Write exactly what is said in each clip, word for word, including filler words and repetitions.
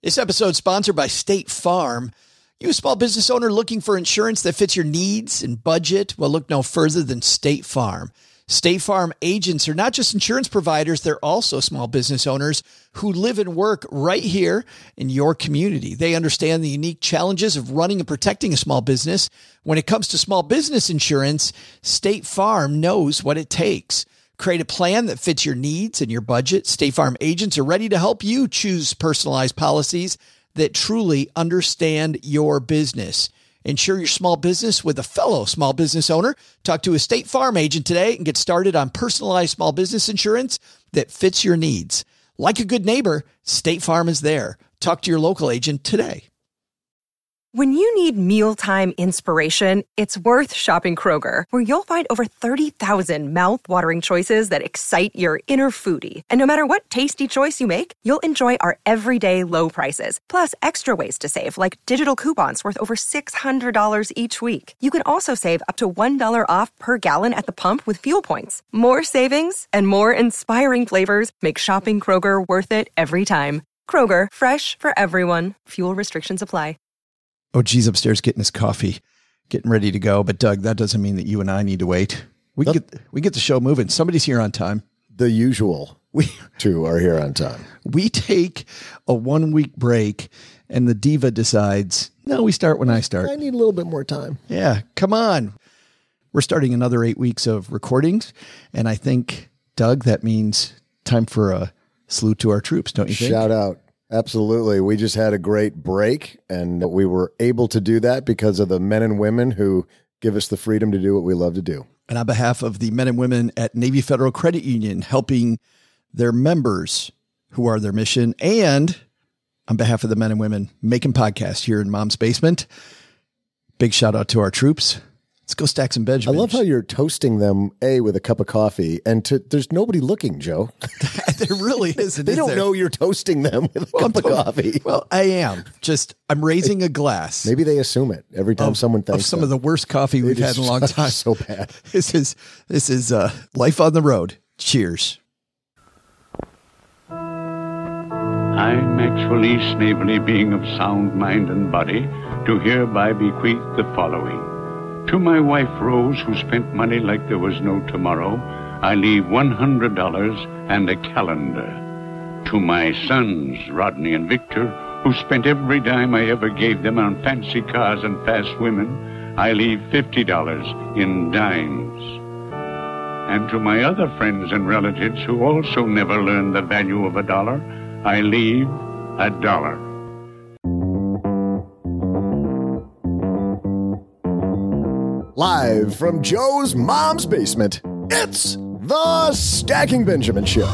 This episode is sponsored by State Farm. You a small business owner looking for insurance that fits your needs and budget? Well, look no further than State Farm. State Farm agents are not just insurance providers, they're also small business owners who live and work right here in your community. They understand the unique challenges of running and protecting a small business. When it comes to small business insurance, State Farm knows what it takes. Create a plan that fits your needs and your budget. State Farm agents are ready to help you choose personalized policies that truly understand your business. Insure your small business with a fellow small business owner. Talk to a State Farm agent today and get started on personalized small business insurance that fits your needs. Like a good neighbor, State Farm is there. Talk to your local agent today. When you need mealtime inspiration, it's worth shopping Kroger, where you'll find over thirty thousand mouth-watering choices that excite your inner foodie. And no matter what tasty choice you make, you'll enjoy our everyday low prices, plus extra ways to save, like digital coupons worth over six hundred dollars each week. You can also save up to one dollar off per gallon at the pump with fuel points. More savings and more inspiring flavors make shopping Kroger worth it every time. Kroger, fresh for everyone. Fuel restrictions apply. Oh, geez, upstairs getting his coffee, getting ready to go. But Doug, that doesn't mean that you and I need to wait. We get we get the show moving. Somebody's here on time. The usual we two are here on time. We take a one week break, and the diva decides, no, we start when I start. I need a little bit more time. Yeah, come on. We're starting another eight weeks of recordings, and I think, Doug, that means time for a salute to our troops, don't you think? Shout out. Absolutely. We just had a great break, and we were able to do that because of the men and women who give us the freedom to do what we love to do. And on behalf of the men and women at Navy Federal Credit Union, helping their members who are their mission, and on behalf of the men and women making podcasts here in Mom's Basement, big shout out to our troops. Let's go stack some Benjamins. I love how you're toasting them, A, with a cup of coffee, and to, there's nobody looking, Joe. There really isn't. They is don't there? know you're toasting them with a well, cup of coffee. Well, I am. Just, I'm raising a glass. Maybe they assume it every time of, someone thanks of some them. of the worst coffee we've It had in a long time. So bad. This is, this is uh, life on the road. Cheers. I, Maxwell E. Snavely, being of sound mind and body, do hereby bequeath the following. To my wife, Rose, who spent money like there was no tomorrow, I leave one hundred dollars and a calendar. To my sons, Rodney and Victor, who spent every dime I ever gave them on fancy cars and fast women, I leave fifty dollars in dimes. And to my other friends and relatives who also never learned the value of a dollar, I leave a dollar. Live from Joe's mom's basement, it's the Stacking Benjamin Show.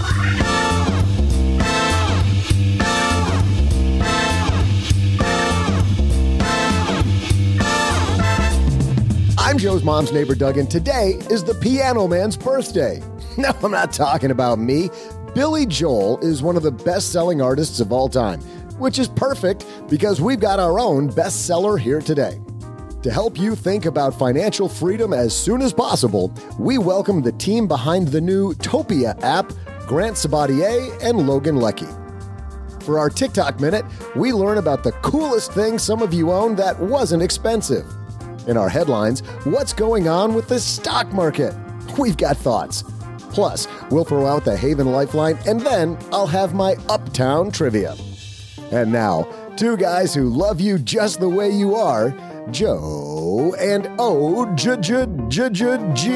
I'm Joe's mom's neighbor, Doug, and today is the Piano Man's birthday. No, I'm not talking about me. Billy Joel is one of the best-selling artists of all time, which is perfect because we've got our own bestseller here today. To help you think about financial freedom as soon as possible, we welcome the team behind the new Topia app, Grant Sabatier and Logan Leckie. For our TikTok Minute, we learn about the coolest thing some of you own that wasn't expensive. In our headlines, what's going on with the stock market? We've got thoughts. Plus, we'll throw out the Haven Lifeline, and then I'll have my Uptown trivia. And now, two guys who love you just the way you are, Joe and O J J J J G.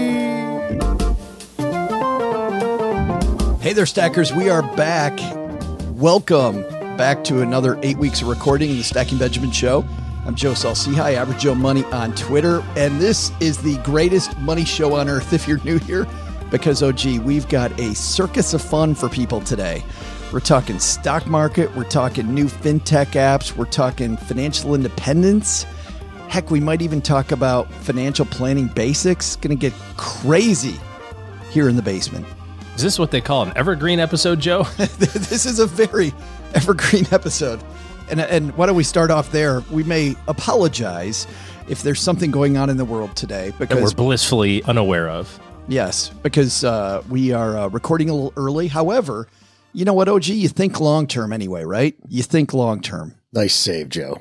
Hey there, Stackers. We are back. Welcome back to another eight weeks of recording in the Stacking Benjamin Show. I'm Joe Salcihi, Average Joe Money on Twitter, and this is the greatest money show on earth if you're new here, because, oh gee, we've got a circus of fun for people today. We're talking stock market, we're talking new fintech apps, we're talking financial independence. Heck, we might even talk about financial planning basics. Going to get crazy here in the basement. Is this what they call an evergreen episode, Joe? This is a very evergreen episode. And, and why don't we start off there? We may apologize if there's something going on in the world today. Because that we're blissfully unaware of. Yes, because uh, we are uh, recording a little early. However, You know what, O G? You think long-term anyway, right? You think long-term. Nice save, Joe.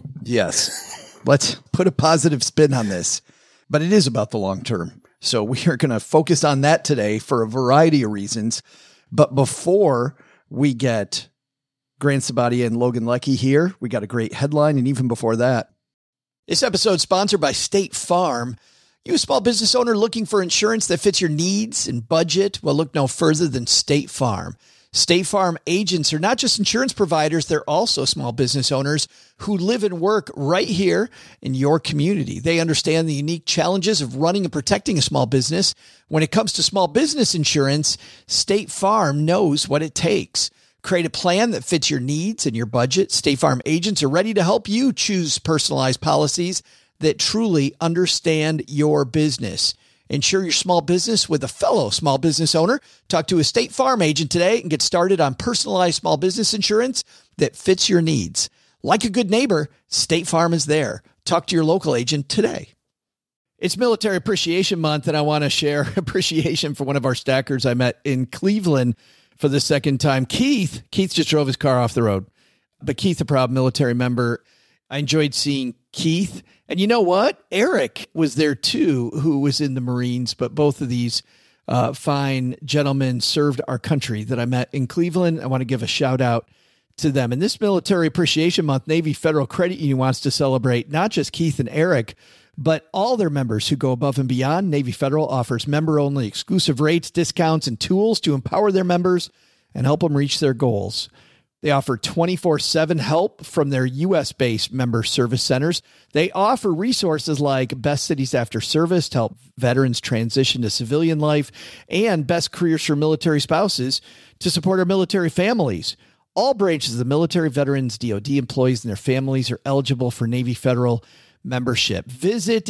Yes. Let's put a positive spin on this, but it is about the long term. So we are going to focus on that today for a variety of reasons. But before we get Grant Sabadia and Logan Leckie here, we got a great headline. And even before that, this episode is sponsored by State Farm. You a small business owner looking for insurance that fits your needs and budget? Well, look no further than State Farm. State Farm agents are not just insurance providers, they're also small business owners who live and work right here in your community. They understand the unique challenges of running and protecting a small business. When it comes to small business insurance, State Farm knows what it takes. Create a plan that fits your needs and your budget. State Farm agents are ready to help you choose personalized policies that truly understand your business. Insure your small business with a fellow small business owner. Talk to a State Farm agent today and get started on personalized small business insurance that fits your needs. Like a good neighbor, State Farm is there. Talk to your local agent today. It's Military Appreciation Month, and I want to share appreciation for one of our stackers I met in Cleveland for the second time. Keith. Keith just drove his car off the road. But Keith, a proud military member. I enjoyed seeing Keith. And you know what? Eric was there too, who was in the Marines, but both of these uh, fine gentlemen served our country that I met in Cleveland. I want to give a shout out to them. And this Military Appreciation Month, Navy Federal Credit Union wants to celebrate not just Keith and Eric, but all their members who go above and beyond. Navy Federal offers member-only exclusive rates, discounts, and tools to empower their members and help them reach their goals. They offer twenty-four seven help from their U S-based member service centers. They offer resources like Best Cities After Service to help veterans transition to civilian life and Best Careers for Military Spouses to support our military families. All branches of the military, veterans, D O D employees, and their families are eligible for Navy Federal membership. Visit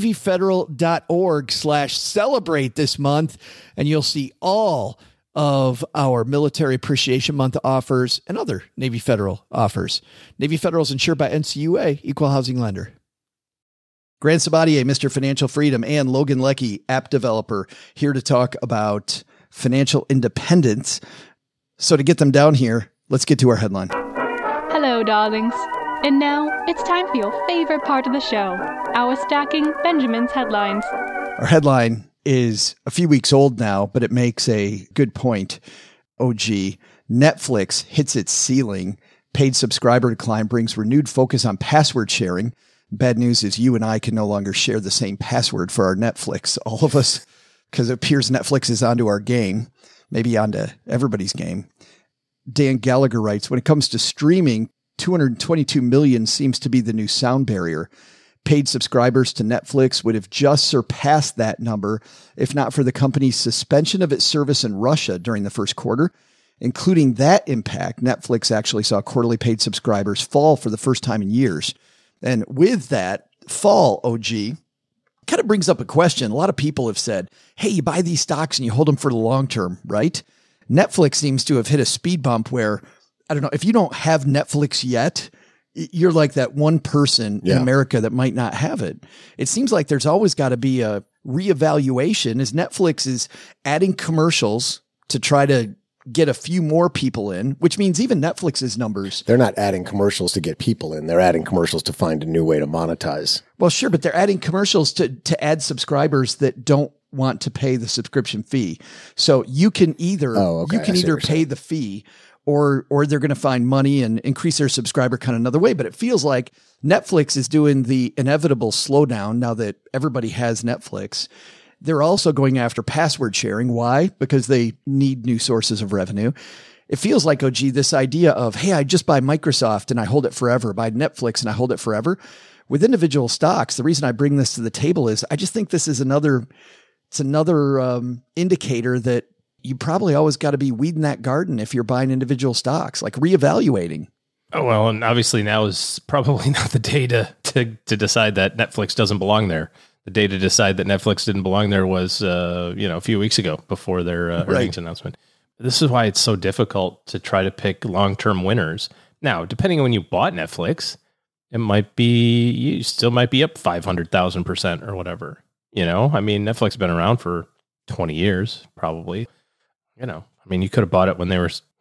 NavyFederal.org slash celebrate this month, and you'll see all of our Military Appreciation Month offers and other Navy Federal offers. Navy Federal is insured by N C U A, Equal Housing Lender. Grant Sabadia, Mister Financial Freedom, and Logan Leckie, app developer, here to talk about financial independence. So to get them down here, let's get to our headline. Hello, darlings. And now it's time for your favorite part of the show, our Stacking Benjamin's Headlines. Our headline is a few weeks old now, but it makes a good point. O G, Netflix hits its ceiling. Paid subscriber decline brings renewed focus on password sharing. Bad news is you and I can no longer share the same password for our Netflix. All of us, because it appears Netflix is onto our game, maybe onto everybody's game. Dan Gallagher writes, when it comes to streaming, two hundred twenty-two million seems to be the new sound barrier. Paid subscribers to Netflix would have just surpassed that number if not for the company's suspension of its service in Russia during the first quarter. Including that impact, Netflix actually saw quarterly paid subscribers fall for the first time in years. And with that fall, O G, kind of brings up a question. A lot of people have said, hey, you buy these stocks and you hold them for the long term, right? Netflix seems to have hit a speed bump where, I don't know, if you don't have Netflix yet, you're like that one person yeah. in America that might not have it. It seems like there's always got to be a reevaluation as Netflix is adding commercials to try to get a few more people in, which means even Netflix's numbers. They're not adding commercials to get people in. They're adding commercials to find a new way to monetize. Well, sure, but they're adding commercials to, to add subscribers that don't want to pay the subscription fee. So you can either, oh, okay. you can either pay the fee or or they're going to find money and increase their subscriber count another way. But it feels like Netflix is doing the inevitable slowdown now that everybody has Netflix. They're also going after password sharing. Why? Because they need new sources of revenue. It feels like, oh, gee, this idea of, hey, I just buy Microsoft and I hold it forever, buy Netflix and I hold it forever. With individual stocks, the reason I bring this to the table is I just think this is another, it's another um, indicator that you probably always got to be weeding that garden if you're buying individual stocks, like reevaluating. Oh, well, and obviously now is probably not the day to, to, to decide that Netflix doesn't belong there. The day to decide that Netflix didn't belong there was, uh, you know, a few weeks ago before their uh, earnings right. announcement. This is why it's so difficult to try to pick long-term winners. Now, depending on when you bought Netflix, it might be, you still might be up five hundred thousand percent or whatever. You know, I mean, Netflix has been around for twenty years, probably. You know, I mean, you could have bought it when they were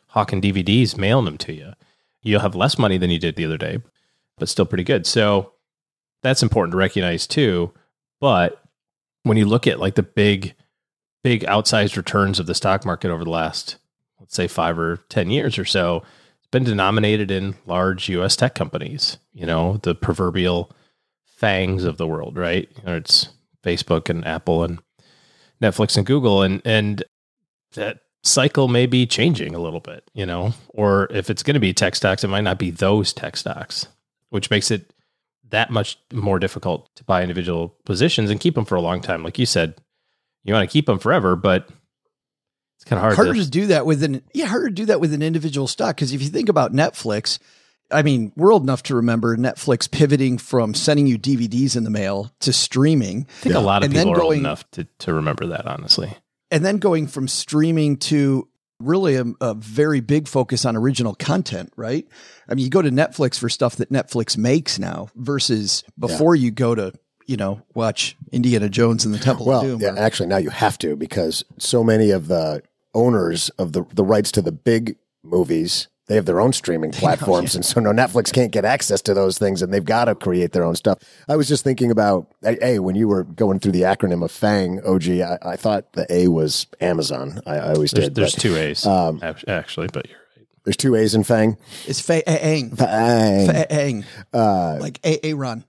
hawking D V Ds, mailing them to you. You'll have less money than you did the other day, but still pretty good. So that's important to recognize too. But when you look at like the big, big outsized returns of the stock market over the last, let's say five or ten years or so, it's been denominated in large U S tech companies, you know, the proverbial fangs of the world, right? You know, it's Facebook and Apple and Netflix and Google. And, and that cycle may be changing a little bit, you know, or if it's going to be tech stocks, it might not be those tech stocks, which makes it that much more difficult to buy individual positions and keep them for a long time. Like you said, you want to keep them forever, but it's kind of hard harder to, to do that with an, yeah, harder to do that with an individual stock. Cause if you think about Netflix, I mean, we're old enough to remember Netflix pivoting from sending you D V Ds in the mail to streaming. I think yeah. a lot of and people are going, old enough to, to remember that, honestly. And then going from streaming to really a, a very big focus on original content, right? I mean, you go to Netflix for stuff that Netflix makes now versus before yeah. you go to, you know, watch Indiana Jones and the Temple well, of Doom. Yeah, actually, now you have to, because so many of the owners of the, the rights to the big movies, they have their own streaming platforms. Know, yeah. And so no, Netflix can't get access to those things, and they've got to create their own stuff. I was just thinking about, hey, when you were going through the acronym of FANG, O G, I, I thought the A was Amazon. I, I always there's, did. There's but, two A's, um, actually, but you're right. There's two A's in FANG? It's Fa-ang. FANG. Fa-ang. Uh, like A-A-Ron.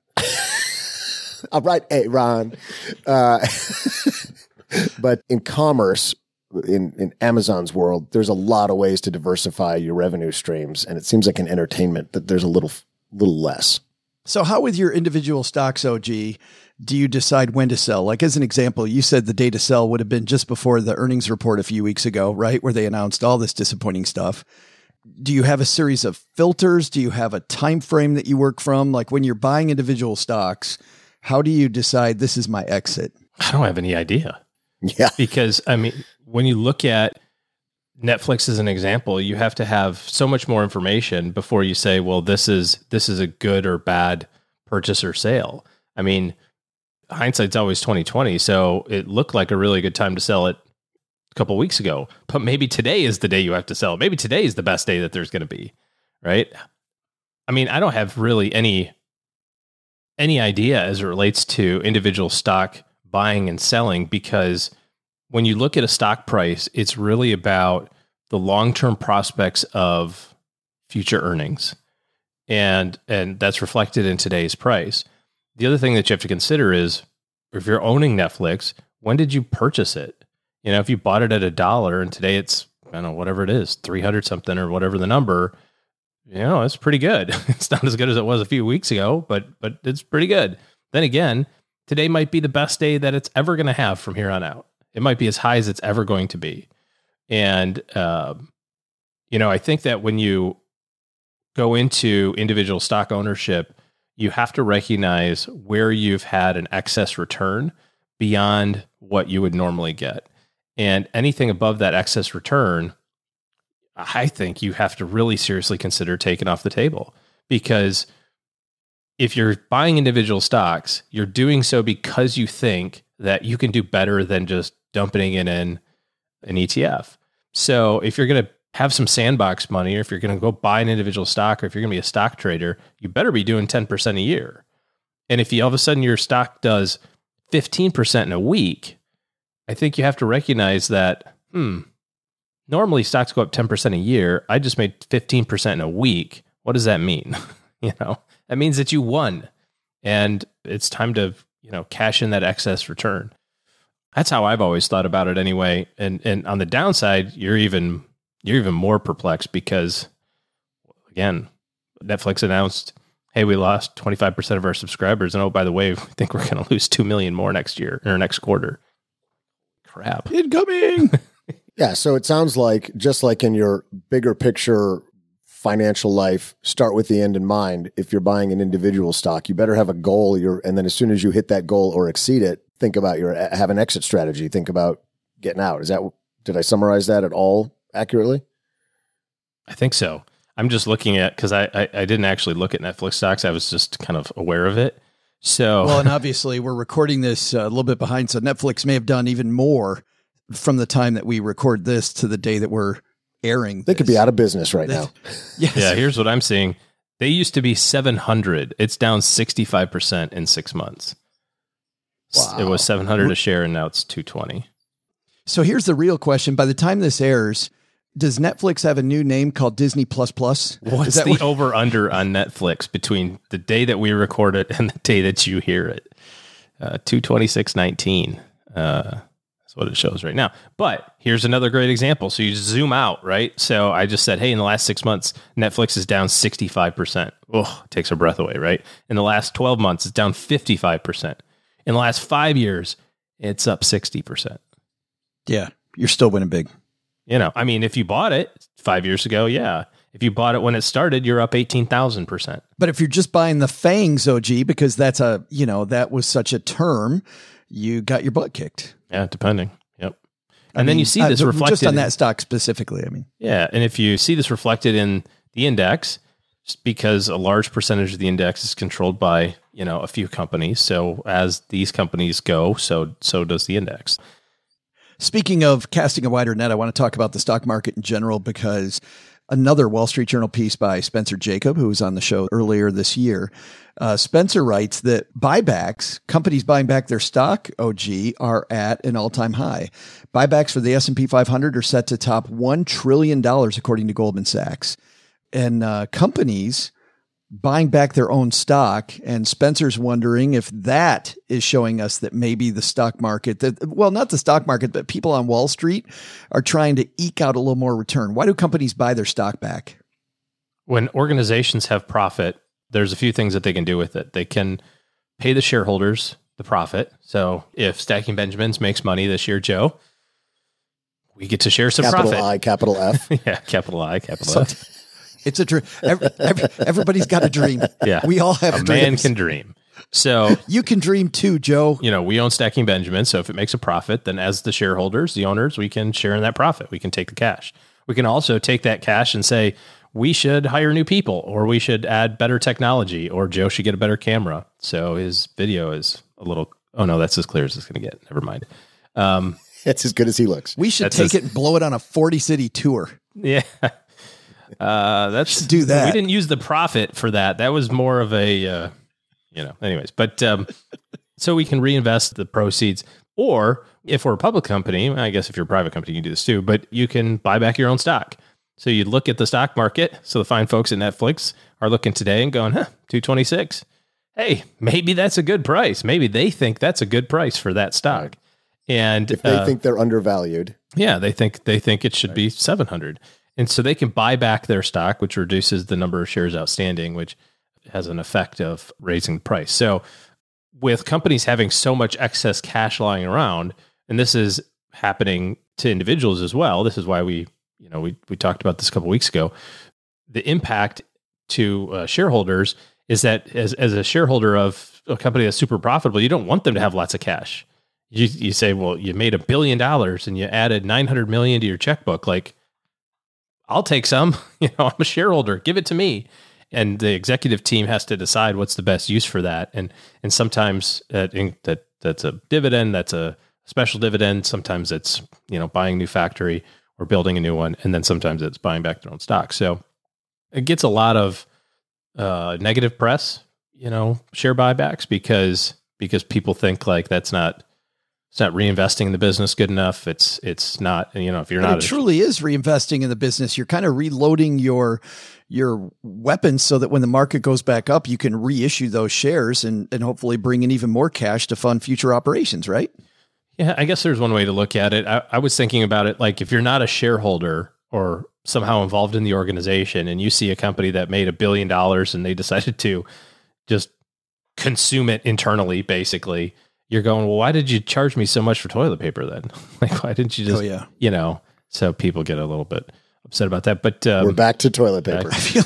All right, A-Ron. Uh, but in commerce, In, in Amazon's world, there's a lot of ways to diversify your revenue streams. And it seems like in entertainment that there's a little, little less. So how with your individual stocks, O G, do you decide when to sell? Like as an example, you said the day to sell would have been just before the earnings report a few weeks ago, right? Where they announced all this disappointing stuff. Do you have a series of filters? Do you have a time frame that you work from? Like when you're buying individual stocks, how do you decide this is my exit? I don't have any idea. Yeah. Because I mean, when you look at Netflix as an example, you have to have so much more information before you say, well, this is, this is a good or bad purchase or sale. I mean, hindsight's always twenty twenty. So it looked like a really good time to sell it a couple of weeks ago, but maybe today is the day you have to sell. Maybe today is the best day that there's going to be, right? I mean, I don't have really any, any idea as it relates to individual stock buying and selling, because when you look at a stock price, it's really about the long-term prospects of future earnings. And, and that's reflected in today's price. The other thing that you have to consider is if you're owning Netflix, when did you purchase it? You know, if you bought it at a dollar and today it's, I don't know, whatever it is, three hundred something or whatever the number, you know, it's pretty good. It's not as good as it was a few weeks ago, but, but it's pretty good. Then again, today might be the best day that it's ever going to have from here on out. It might be as high as it's ever going to be. And, um, you know, I think that when you go into individual stock ownership, you have to recognize where you've had an excess return beyond what you would normally get. And anything above that excess return, I think you have to really seriously consider taking off the table, because if you're buying individual stocks, you're doing so because you think that you can do better than just dumping it in an E T F. So if you're going to have some sandbox money, or if you're going to go buy an individual stock, or if you're going to be a stock trader, you better be doing ten percent a year. And if you all of a sudden your stock does fifteen percent in a week, I think you have to recognize that, hmm, normally stocks go up ten percent a year. I just made fifteen percent in a week. What does that mean? You know, that means that you won, and it's time to, you know, cash in that excess return. That's how I've always thought about it anyway. And, and on the downside, you're even, you're even more perplexed because, again, Netflix announced, hey, we lost twenty-five percent of our subscribers. And oh, by the way, we think we're going to lose two million more next year or next quarter. Crap. Incoming. Yeah. So it sounds like, just like in your bigger picture financial life, start with the end in mind. If you're buying an individual stock, you better have a goal. You're, and then as soon as you hit that goal or exceed it, think about your, have an exit strategy. Think about getting out. Is that, did I summarize that at all accurately? I think so. I'm just looking at, cause I, I, I didn't actually look at Netflix stocks. I was just kind of aware of it. So, well, and obviously we're recording this a little bit behind. So Netflix may have done even more from the time that we record this to the day that we're airing. They could this. be out of business right now. Yes. Yeah, here's what I'm seeing. They used to be seven hundred. It's down sixty-five percent in six months. Wow. It was seven hundred a share, and now it's two twenty. So here's the real question. By the time this airs, does Netflix have a new name called Disney Plus Plus? What's the what- over under on Netflix between the day that we record it and the day that you hear it? Uh, two twenty-six nineteen. Uh, that's what it shows right now. But here's another great example. So you zoom out, right? So I just said, hey, in the last six months, Netflix is down sixty-five percent. Oh, takes our breath away, right? In the last twelve months, it's down fifty-five percent. In the last five years, it's up sixty percent. Yeah, you're still winning big. You know, I mean, if you bought it five years ago, yeah. If you bought it when it started, you're up eighteen thousand percent. But if you're just buying the fangs, O G, because that's a, you know, that was such a term, you got your butt kicked. Yeah, depending. Yep. And I then mean, you see this uh, reflected. Just on in, that stock specifically, I mean. Yeah, and if you see this reflected in the index, just because a large percentage of the index is controlled by, you know, a few companies. So as these companies go, so so does the index. Speaking of casting a wider net, I want to talk about the stock market in general because another Wall Street Journal piece by Spencer Jacob, who was on the show earlier this year, uh, Spencer writes that buybacks, companies buying back their stock, O G, are at an all-time high. Buybacks for the S and P five hundred are set to top one trillion dollars, according to Goldman Sachs. And uh, companies buying back their own stock. And Spencer's wondering if that is showing us that maybe the stock market, that well, not the stock market, but people on Wall Street are trying to eke out a little more return. Why do companies buy their stock back? When organizations have profit, there's a few things that they can do with it. They can pay the shareholders the profit. So if Stacking Benjamins makes money this year, Joe, we get to share some capital profit. I, capital F. Yeah, capital I, capital So, F. It's a dream. Every, every, everybody's got a dream. Yeah. We all have a dreams. man can dream. So you can dream too, Joe. You know, we own Stacking Benjamin. So if it makes a profit, then as the shareholders, the owners, we can share in that profit. We can take the cash. We can also take that cash and say, we should hire new people, or we should add better technology, or Joe should get a better camera. So his video is a little, oh no, that's as clear as it's going to get. Never mind. Um, It's as good as he looks. We should That's take his- it and blow it on a forty city tour. yeah. Uh, that's Should do that. We didn't use the profit for that. That was more of a, uh, you know, anyways, but, um, so we can reinvest the proceeds, or if we're a public company, I guess if you're a private company, you can do this too, but you can buy back your own stock. So you look at the stock market. So the fine folks at Netflix are looking today and going, huh, two twenty-six. Hey, maybe that's a good price. Maybe they think that's a good price for that stock. And If they uh, think they're undervalued. yeah, they think they think it should be seven hundred. And so they can buy back their stock, which reduces the number of shares outstanding, which has an effect of raising the price. So with companies having so much excess cash lying around, and this is happening to individuals as well, this is why we, you know, we we talked about this a couple weeks ago, the impact to uh, shareholders is that as as a shareholder of a company that's super profitable, you don't want them to have lots of cash. You you say, well, you made a billion dollars and you added nine hundred million to your checkbook. Like, I'll take some, you know, I'm a shareholder, give it to me. And the executive team has to decide what's the best use for that. And, and sometimes uh, in, that that's a dividend, that's a special dividend. Sometimes it's, you know, buying a new factory or building a new one. And then sometimes it's buying back their own stock. So it gets a lot of uh, negative press, you know, share buybacks because, because people think like that's not, it's not reinvesting in the business good enough. It's it's not, you know, if you're But not it a, truly is reinvesting in the business. You're kind of reloading your your weapons so that when the market goes back up, you can reissue those shares and, and hopefully bring in even more cash to fund future operations, right? Yeah, I guess there's one way to look at it. I, I was thinking about it like if you're not a shareholder or somehow involved in the organization and you see a company that made a billion dollars and they decided to just consume it internally, basically, you're going, well, why did you charge me so much for toilet paper then? Like, why didn't you just, Oh, yeah. you know, so people get a little bit upset about that. But um, We're back to toilet paper. I feel,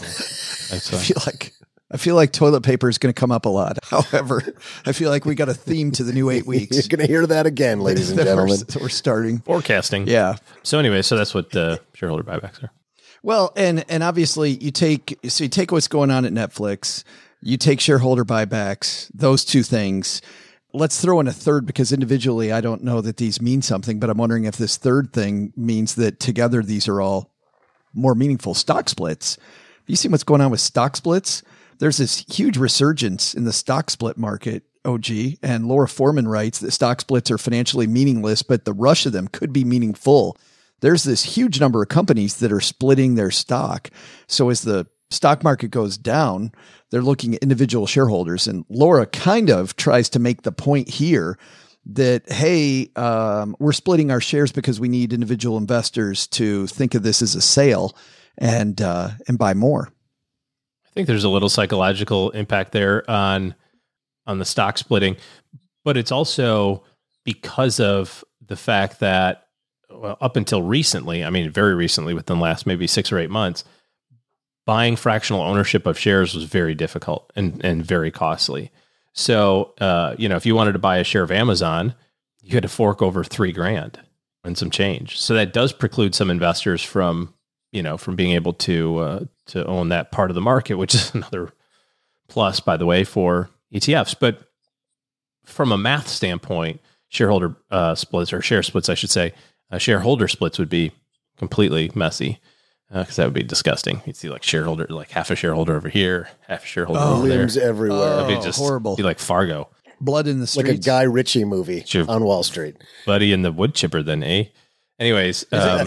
I feel like I feel like toilet paper is going to come up a lot. However, I feel like we got a theme to the new eight weeks. You're going to hear that again, ladies and that we're- gentlemen. that we're starting. forecasting. Yeah. So anyway, so that's what the shareholder buybacks are. Well, and and obviously you take so you take what's going on at Netflix, you take shareholder buybacks, those two things. Let's throw in a third because individually I don't know that these mean something, but I'm wondering if this third thing means that together these are all more meaningful, stock splits. Have you seen what's going on with stock splits? There's this huge resurgence in the stock split market, O G, and Laura Foreman writes that stock splits are financially meaningless, but the rush of them could be meaningful. There's this huge number of companies that are splitting their stock. So as the stock market goes down, they're looking at individual shareholders. And Laura kind of tries to make the point here that, hey, um, we're splitting our shares because we need individual investors to think of this as a sale and uh, and buy more. I think there's a little psychological impact there on on the stock splitting, but it's also because of the fact that, well, up until recently, I mean, very recently, within the last maybe six or eight months, buying fractional ownership of shares was very difficult and, and very costly. So, uh, you know, if you wanted to buy a share of Amazon, you had to fork over three grand and some change. So that does preclude some investors from, you know, from being able to uh, to own that part of the market, which is another plus, by the way, for E T Fs. But from a math standpoint, shareholder uh, splits or share splits, I should say, uh, shareholder splits would be completely messy. Because uh, that would be disgusting. You'd see like shareholder, like half a shareholder over here, half a shareholder oh, over there. Limbs everywhere. Oh, That'd be just horrible. Be like Fargo. Blood in the streets. Like a Guy Ritchie movie Sure. on Wall Street. Buddy and the wood chipper then, eh? Anyways. Um,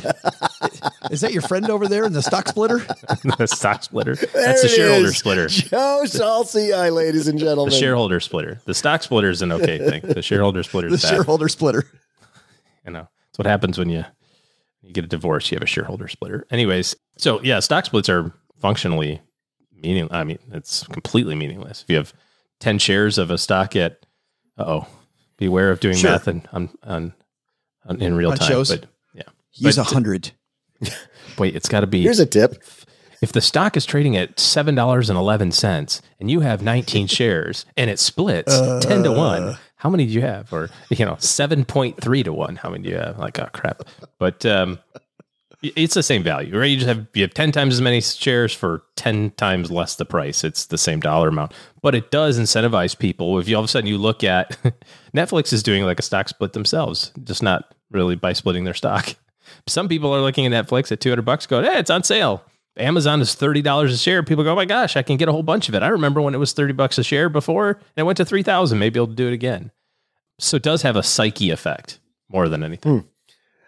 Is that your friend over there in the stock splitter? the stock splitter. There That's the it shareholder is. splitter. Joe Salci, ladies and gentlemen. The shareholder splitter. The stock splitter is an okay thing. The shareholder splitter The is bad. shareholder splitter. You know, it's what happens when you you get a divorce. You have a shareholder splitter. Anyways, so yeah, stock splits are functionally meaning. I mean, it's completely meaningless. If you have ten shares of a stock at, oh, beware of doing Sure. math and on, on, on in real On time. shows? But yeah, Use a But, hundred. wait, it's got to be. Here's a tip. If the stock is trading at seven dollars and eleven cents and you have nineteen shares and it splits Uh, ten to one, how many do you have? Or, you know, seven point three to one, how many do you have? Like, oh, crap. But um, it's the same value, right? You just have, you have ten times as many shares for ten times less the price. It's the same dollar amount. But it does incentivize people. If you all of a sudden you look at Netflix is doing like a stock split themselves, just not really by splitting their stock. Some people are looking at Netflix at two hundred bucks going, hey, it's on sale. Amazon is thirty dollars a share. People go, oh my gosh, I can get a whole bunch of it. I remember when it was thirty bucks a share before and it went to three thousand. Maybe I'll do it again. So it does have a psyche effect more than anything. Hmm.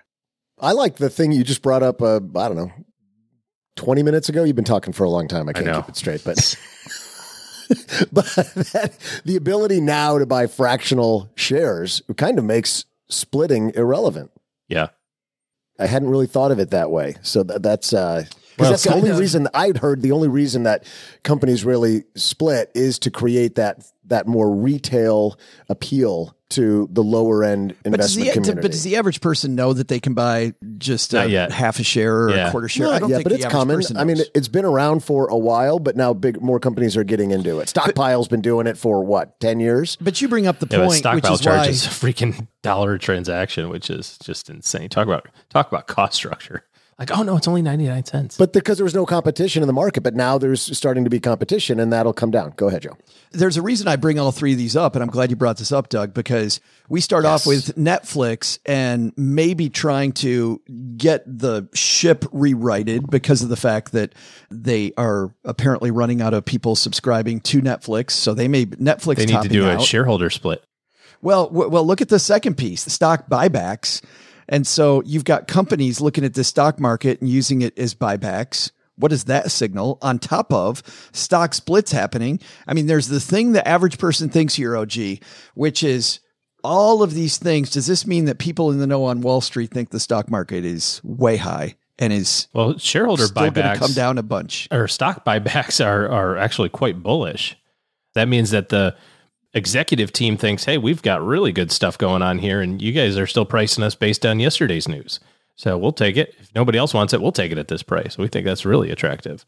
I like the thing you just brought up, uh, I don't know, twenty minutes ago. You've been talking for a long time. I can't I know. keep it straight, but but that, the ability now to buy fractional shares kind of makes splitting irrelevant. Yeah. I hadn't really thought of it that way. So that, that's uh, 'cause Well, that's the kind only of. reason I'd heard. The only reason that companies really split is to create that that more retail appeal to the lower end But does, investment the, community. but does the average person know that they can buy just Not a yet. half a share or Yeah. a quarter share? Not I don't yet, think but the it's average coming. person I mean, knows. it's been around for a while, but now big more companies are getting into it. Stockpile's been doing it for what, ten years? But you bring up the Yeah, but point, which Stockpile is why charges a freaking dollar a transaction, which is just insane. Talk about talk about cost structure. Like, oh no, it's only ninety-nine cents. But because there was no competition in the market, but now there's starting to be competition, and that'll come down. Go ahead, Joe. there's a reason I bring all three of these up, and I'm glad you brought this up, Doug, because we start off with Netflix and maybe trying to get the ship rewrited because of the fact that they are apparently running out of people subscribing to Netflix. So they may Netflix they need to topping do out. a shareholder split. Well, w- well, look at the second piece, the stock buybacks. And so you've got companies looking at the stock market and using it as buybacks. What does that signal on top of stock splits happening? I mean, there's the thing the average person thinks here, O G, which is all of these things. Does this mean that people in the know on Wall Street think the stock market is way high and is Well, shareholder still going to buybacks come down a bunch? or stock buybacks are are actually quite bullish. That means that the executive team thinks, hey, we've got really good stuff going on here, and you guys are still pricing us based on yesterday's news. So we'll take it. If nobody else wants it, we'll take it at this price. We think that's really attractive.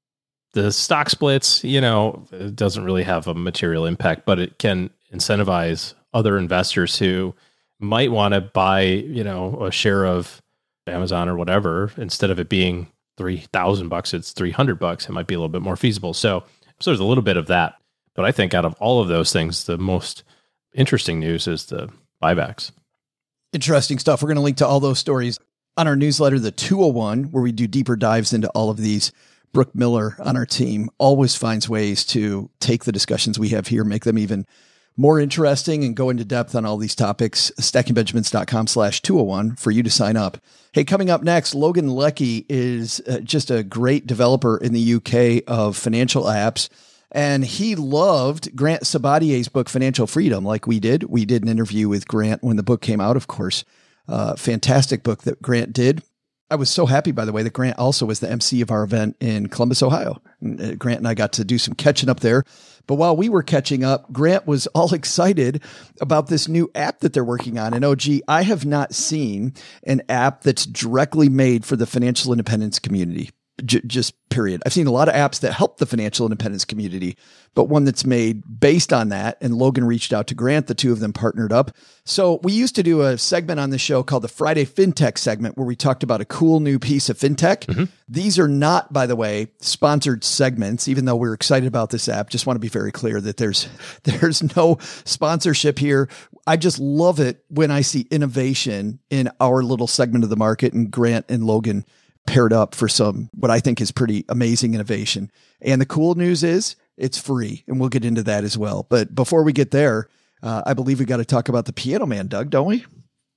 The stock splits, you know, it doesn't really have a material impact, but it can incentivize other investors who might want to buy, you know, a share of Amazon or whatever. Instead of it being three thousand bucks, it's three hundred bucks. It might be a little bit more feasible. So, so there's a little bit of that. But I think out of all of those things, the most interesting news is the buybacks. Interesting stuff. We're going to link to all those stories on our newsletter, the two oh one, where we do deeper dives into all of these. Brooke Miller on our team always finds ways to take the discussions we have here, make them even more interesting, and go into depth on all these topics. stackingbenjamins.com slash 201 for you to sign up. Hey, coming up next, Logan Leckie is uh, just a great developer in the U K of financial apps. And he loved Grant Sabatier's book, Financial Freedom, like we did. We did an interview with Grant when the book came out, of course. Uh, fantastic book that Grant did. I was so happy, by the way, that Grant also was the M C of our event in Columbus, Ohio. And, uh, Grant and I got to do some catching up there. But while we were catching up, Grant was all excited about this new app that they're working on. And, oh, gee, I have not seen an app that's directly made for the financial independence community. J- just period. I've seen a lot of apps that help the financial independence community, but one that's made based on that. And Logan reached out to Grant. The two of them partnered up. So we used to do a segment on the show called the Friday FinTech segment, where we talked about a cool new piece of FinTech. Mm-hmm. These are not, by the way, sponsored segments, even though we're excited about this app. Just want to be very clear that there's, there's no sponsorship here. I just love it when I see innovation in our little segment of the market, and Grant and Logan paired up for some, what I think is pretty amazing innovation. And the cool news is it's free, and we'll get into that as well. But before we get there, uh, I believe we got to talk about the Piano Man, Doug, don't we?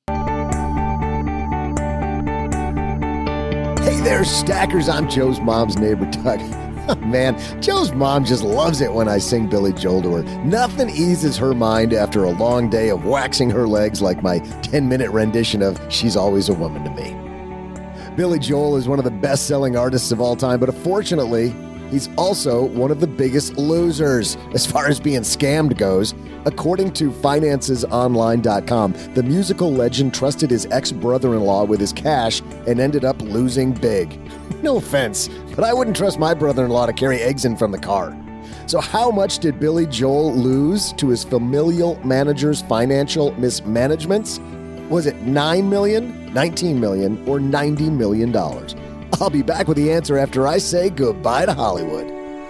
Hey there, Stackers. I'm Joe's mom's neighbor, Doug. Man, Joe's mom just loves it when I sing Billy Joel to her. Nothing eases her mind after a long day of waxing her legs like my ten-minute rendition of She's Always a Woman to Me. Billy Joel is one of the best-selling artists of all time, but unfortunately, he's also one of the biggest losers as far as being scammed goes. According to finances online dot com, the musical legend trusted his ex-brother-in-law with his cash and ended up losing big. No offense, but I wouldn't trust my brother-in-law to carry eggs in from the car. So how much did Billy Joel lose to his familial manager's financial mismanagements? Was it nine million dollars, nineteen million dollars, or ninety million dollars? I'll be back with the answer after I say goodbye to Hollywood.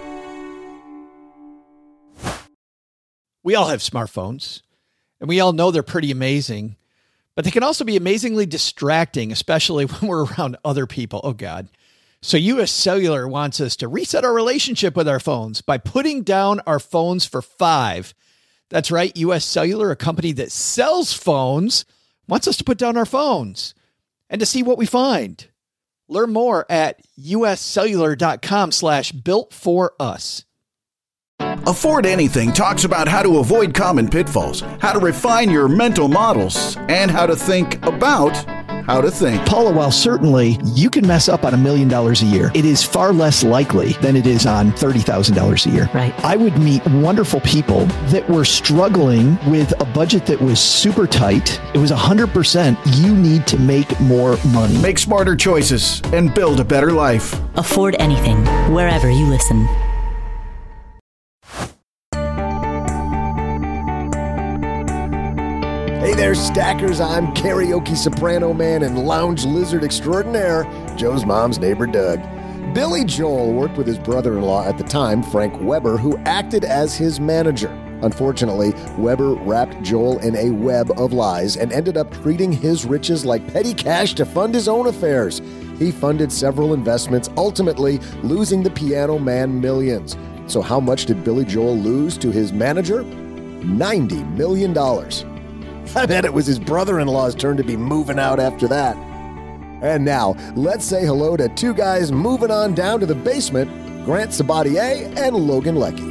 We all have smartphones, and we all know they're pretty amazing, but they can also be amazingly distracting, especially when we're around other people. Oh, God. So U S Cellular wants us to reset our relationship with our phones by putting down our phones for five. That's right. U S Cellular, a company that sells phones, wants us to put down our phones and to see what we find. Learn more at uscellular.com slash built for us. Afford Anything talks about how to avoid common pitfalls, how to refine your mental models, and how to think about how to think. Paula, while certainly you can mess up on a million dollars a year, it is far less likely than it is on thirty thousand dollars a year. Right. I would meet wonderful people that were struggling with a budget that was super tight. It was one hundred percent you need to make more money. Make smarter choices and build a better life. Afford Anything, wherever you listen. Hey there, Stackers. I'm karaoke soprano man and lounge lizard extraordinaire, Joe's mom's neighbor, Doug. Billy Joel worked with his brother-in-law at the time, Frank Weber, who acted as his manager. Unfortunately, Weber wrapped Joel in a web of lies and ended up treating his riches like petty cash to fund his own affairs. He funded several investments, ultimately losing the Piano Man millions. So how much did Billy Joel lose to his manager? ninety million dollars. I bet it was his brother-in-law's turn to be moving out after that. And now, let's say hello to two guys moving on down to the basement, Grant Sabatier and Logan Leckie.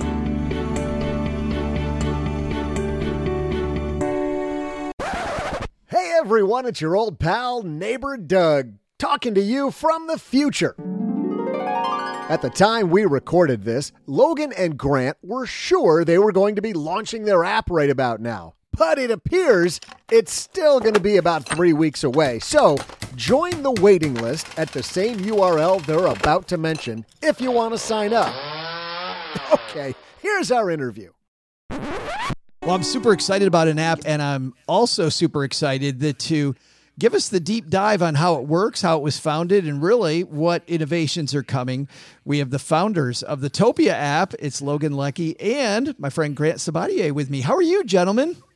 Hey everyone, it's your old pal, neighbor Doug, talking to you from the future. At the time we recorded this, Logan and Grant were sure they were going to be launching their app right about now. But it appears it's still going to be about three weeks away. So join the waiting list at the same U R L they're about to mention if you want to sign up. Okay, here's our interview. Well, I'm super excited about an app, and I'm also super excited that to give us the deep dive on how it works, how it was founded, and really what innovations are coming. We have the founders of the Topia app. It's Logan Leckie and my friend Grant Sabatier with me. How are you, gentlemen?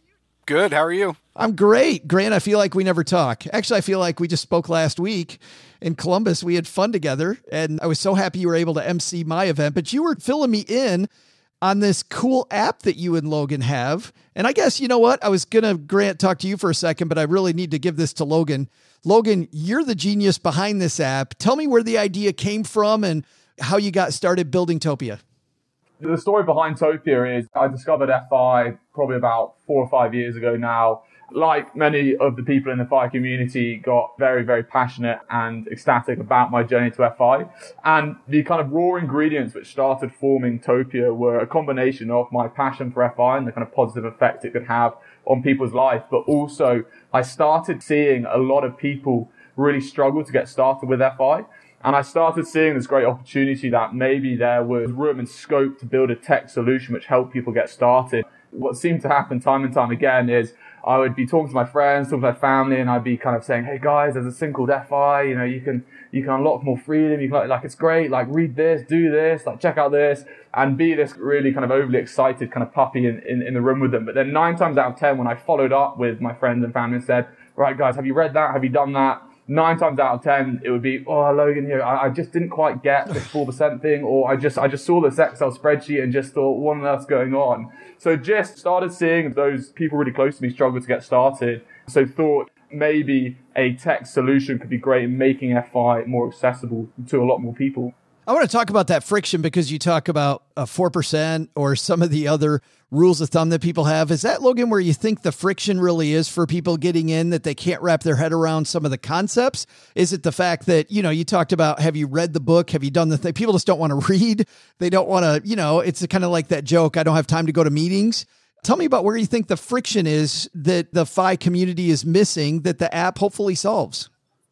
Good. How are you? I'm great. Grant, I feel like we never talk. Actually, I feel like we just spoke last week in Columbus. We had fun together, and I was so happy you were able to M C my event, but you were filling me in on this cool app that you and Logan have. And I guess, you know what? I was going to, Grant, talk to you for a second, but I really need to give this to Logan. Logan, you're the genius behind this app. Tell me where the idea came from and how you got started building Topia. The story behind Topia is I discovered F I probably about four or five years ago now. Like many of the people in the F I community, got very, very passionate and ecstatic about my journey to F I. And the kind of raw ingredients which started forming Topia were a combination of my passion for F I and the kind of positive effect it could have on people's life. But also, I started seeing a lot of people really struggle to get started with F I. And I started seeing this great opportunity that maybe there was room and scope to build a tech solution which helped people get started. What seemed to happen time and time again is I would be talking to my friends, talking to my family, and I'd be kind of saying, hey guys, there's this thing called F I, you know, you can, you can unlock more freedom. You can, like, it's great. Like, read this, do this, like, check out this, and be this really kind of overly excited kind of puppy in, in, in the room with them. But then nine times out of ten, when I followed up with my friends and family and said, right guys, have you read that? Have you done that? Nine times out of ten, it would be, oh, Logan, you know, I, I just didn't quite get this four percent thing, or I just, I just saw this Excel spreadsheet and just thought, what on earth's going on? So just started seeing those people really close to me struggle to get started. So thought maybe a tech solution could be great in making F I more accessible to a lot more people. I want to talk about that friction because you talk about a four percent or some of the other rules of thumb that people have. Is that, Logan, where you think the friction really is for people getting in, that they can't wrap their head around some of the concepts? Is it the fact that, you know, you talked about, have you read the book? Have you done the thing? People just don't want to read. They don't want to, you know, it's kind of like that joke, I don't have time to go to meetings. Tell me about where you think the friction is that the F I community is missing that the app hopefully solves.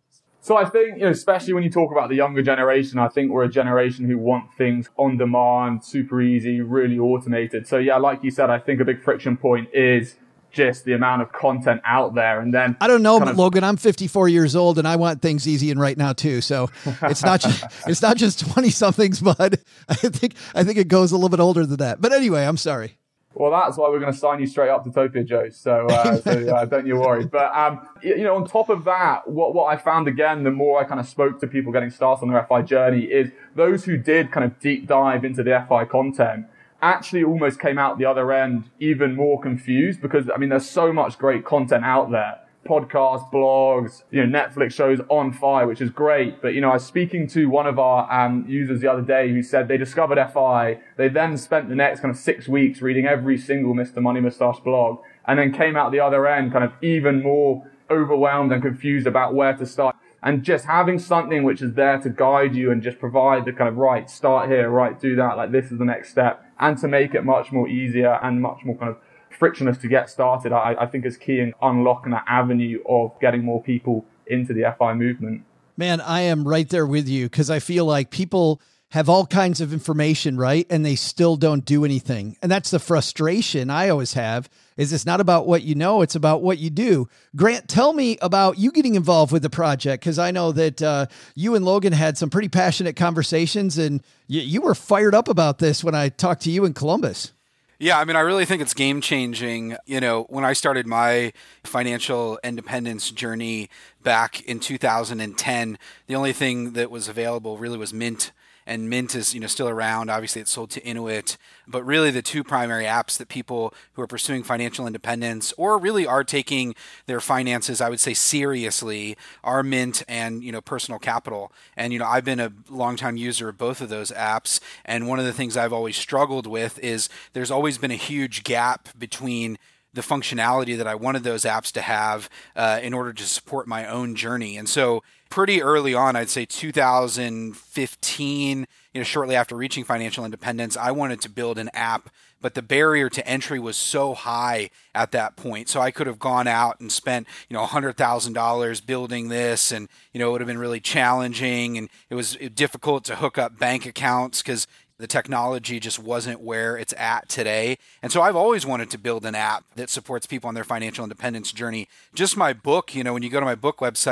So I think, you know, especially when you talk about the younger generation, I think we're a generation who want things on demand, super easy, really automated. So yeah, like you said, I think a big friction point is just the amount of content out there. And then I don't know, but of, Logan, I'm fifty-four years old and I want things easy and right now too. So it's not just, it's not just twenty somethings, but I think, I think it goes a little bit older than that. But anyway, I'm sorry. Well, that's why we're going to sign you straight up to Topia, Joe. So, uh, so uh, don't you worry. But, um, you know, on top of that, what, what I found again, the more I kind of spoke to people getting started on their F I journey, is those who did kind of deep dive into the F I content actually almost came out the other end even more confused because, I mean, there's so much great content out there. Podcasts, blogs, you know, Netflix shows on fire, which is great. But, you know, I was speaking to one of our um, users the other day who said they discovered F I. They then spent the next kind of six weeks reading every single Mister Money Mustache blog and then came out the other end kind of even more overwhelmed and confused about where to start. And just having something which is there to guide you and just provide the kind of, right, start here, right, do that, like this is the next step. And to make it much more easier and much more kind of frictionless to get started, I, I think is key in unlocking that avenue of getting more people into the F I movement. Man, I am right there with you because I feel like people have all kinds of information, right? And they still don't do anything. And that's the frustration I always have, is it's not about what you know, it's about what you do. Grant, tell me about you getting involved with the project, because I know that uh, you and Logan had some pretty passionate conversations and you, you were fired up about this when I talked to you in Columbus. Yeah, I mean, I really think it's game changing. You know, when I started my financial independence journey back in two thousand ten, the only thing that was available really was Mint. And Mint is, you know, still around. Obviously, it's sold to Intuit. But really, the two primary apps that people who are pursuing financial independence or really are taking their finances, I would say, seriously, are Mint and, you know, Personal Capital. And, you know, I've been a longtime user of both of those apps. And one of the things I've always struggled with is there's always been a huge gap between the functionality that I wanted those apps to have uh, in order to support my own journey. And so pretty early on, I'd say two thousand fifteen, you know, shortly after reaching financial independence, I wanted to build an app, but the barrier to entry was so high at that point. So I could have gone out and spent, you know, one hundred thousand dollars building this, and, you know, it would have been really challenging, and it was difficult to hook up bank accounts because the technology just wasn't where it's at today. And so I've always wanted to build an app that supports people on their financial independence journey. Just my book, you know, when you go to my book website,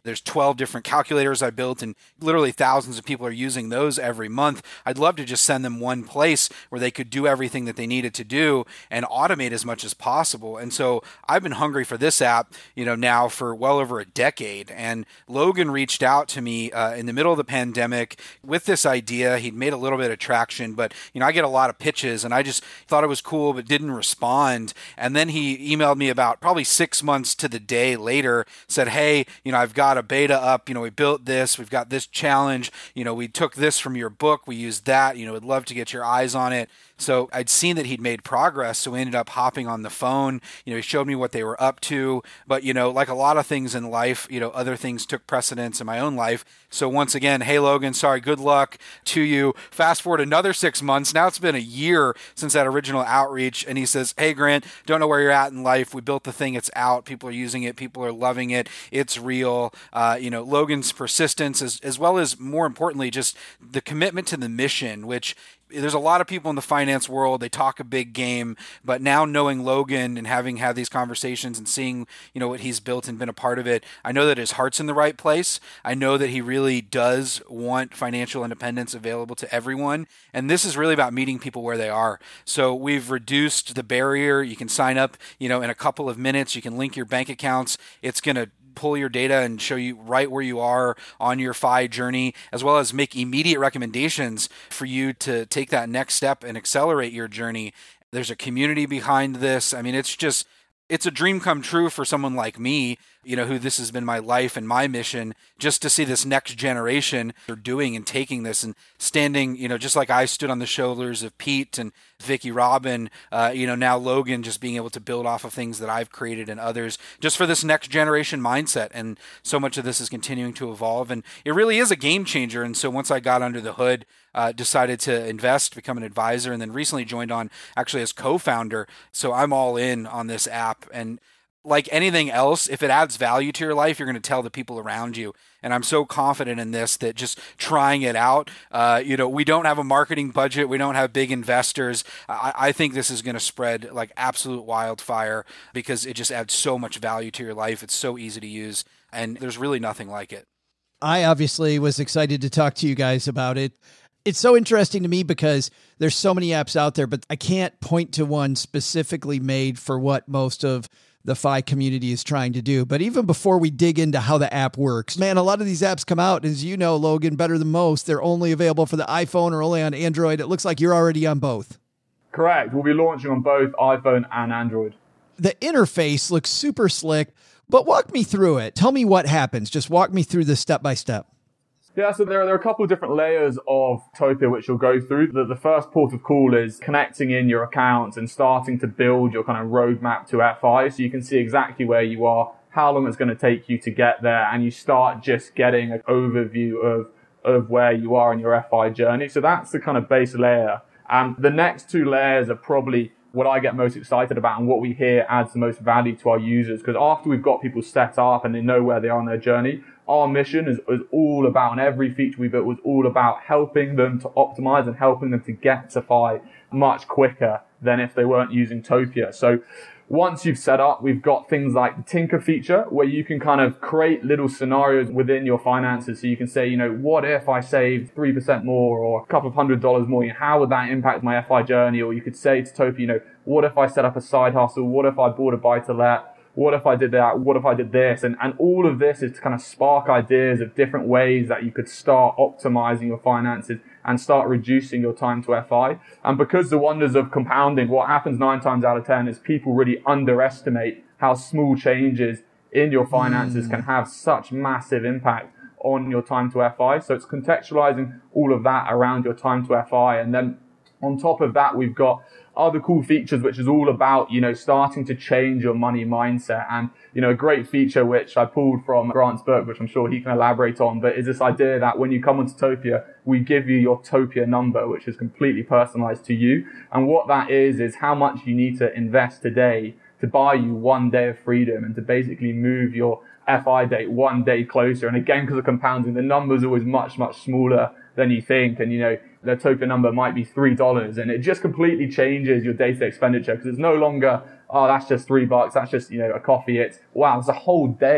There's twelve different calculators I built, and literally thousands of people are using those every month. I'd love to just send them one place where they could do everything that they needed to do and automate as much as possible. And so I've been hungry for this app, you know, now for well over a decade. And Logan reached out to me uh, in the middle of the pandemic with this idea. He'd made a little bit of traction, but, you know, I get a lot of pitches, and I just thought it was cool, but didn't respond. And then he emailed me about probably six months to the day later, said, hey, you know, I've got a beta up, you know, we built this, we've got this challenge, you know, we took this from your book, we used that, you know, would love to get your eyes on it. So I'd seen that he'd made progress, so we ended up hopping on the phone. You know, he showed me what they were up to, but, you know, like a lot of things in life, you know, other things took precedence in my own life. So once again, hey, Logan, sorry, good luck to you. Fast forward another six months. Now it's been a year since that original outreach, and he says, hey, Grant, don't know where you're at in life. We built the thing. It's out. People are using it. People are loving it. It's real. Uh, you know, Logan's persistence, as, as well as, more importantly, just the commitment to the mission, which there's a lot of people in the finance world, they talk a big game, but now knowing Logan and having had these conversations and seeing, you know, what he's built and been a part of it, I know that his heart's in the right place. I know that he really does want financial independence available to everyone. And this is really about meeting people where they are. So we've reduced the barrier. You can sign up, you know, in a couple of minutes. You can link your bank accounts. It's going to pull your data and show you right where you are on your F I journey, as well as make immediate recommendations for you to take that next step and accelerate your journey. There's a community behind this. I mean, it's just, it's a dream come true for someone like me, you know, who this has been my life and my mission, just to see this next generation are doing and taking this and standing, you know, just like I stood on the shoulders of Pete and Vicky Robin, uh, you know, now Logan, just being able to build off of things that I've created and others, just for this next generation mindset. And so much of this is continuing to evolve, and it really is a game changer. And so once I got under the hood, uh, decided to invest, become an advisor, and then recently joined on actually as co-founder. So I'm all in on this app. And like anything else, if it adds value to your life, you're going to tell the people around you. And I'm so confident in this that just trying it out, uh, you know, we don't have a marketing budget. We don't have big investors. I, I think this is going to spread like absolute wildfire because it just adds so much value to your life. It's so easy to use, and there's really nothing like it. I obviously was excited to talk to you guys about it. It's so interesting to me because there's so many apps out there, but I can't point to one specifically made for what most of the F I community is trying to do. But even before we dig into how the app works, man, a lot of these apps come out, as you know, Logan, better than most. They're only available for the iPhone or only on Android. It looks like you're already on both. Correct. We'll be launching on both iPhone and Android. The interface looks super slick, but walk me through it. Tell me what happens. Just walk me through this step by step. Yeah, so there are, there are a couple of different layers of Topia which you'll go through. The, the first port of call is connecting in your accounts and starting to build your kind of roadmap to F I, so you can see exactly where you are, how long it's going to take you to get there, and you start just getting an overview of, of where you are in your F I journey. So that's the kind of base layer. And the next two layers are probably what I get most excited about and what we hear adds the most value to our users. Because after we've got people set up and they know where they are on their journey, our mission is, is all about, and every feature we built was all about helping them to optimize and helping them to get to F I much quicker than if they weren't using Topia. So once you've set up, we've got things like the Tinker feature where you can kind of create little scenarios within your finances. So you can say, you know, what if I saved three percent more or a couple of hundred dollars more? How would that impact my F I journey? Or you could say to Topia, you know, what if I set up a side hustle? What if I bought a buy to let? What if I did that? What if I did this? And, and all of this is to kind of spark ideas of different ways that you could start optimizing your finances and start reducing your time to F I. And because the wonders of compounding, what happens nine times out of ten is people really underestimate how small changes in your finances mm. can have such massive impact on your time to F I. So it's contextualizing all of that around your time to F I. And then on top of that, we've got other cool features, which is all about, you know, starting to change your money mindset. And, you know, a great feature, which I pulled from Grant's book, which I'm sure he can elaborate on, but is this idea that when you come onto Topia, we give you your Topia number, which is completely personalized to you. And what that is, is how much you need to invest today to buy you one day of freedom and to basically move your F I date one day closer. And again, because of compounding, the number is always much, much smaller than you think. And, you know, the Topia number might be three dollars, and it just completely changes your day-to-day expenditure because it's no longer, oh, that's just three bucks. That's just, you know, a coffee. It's, wow, it's a whole day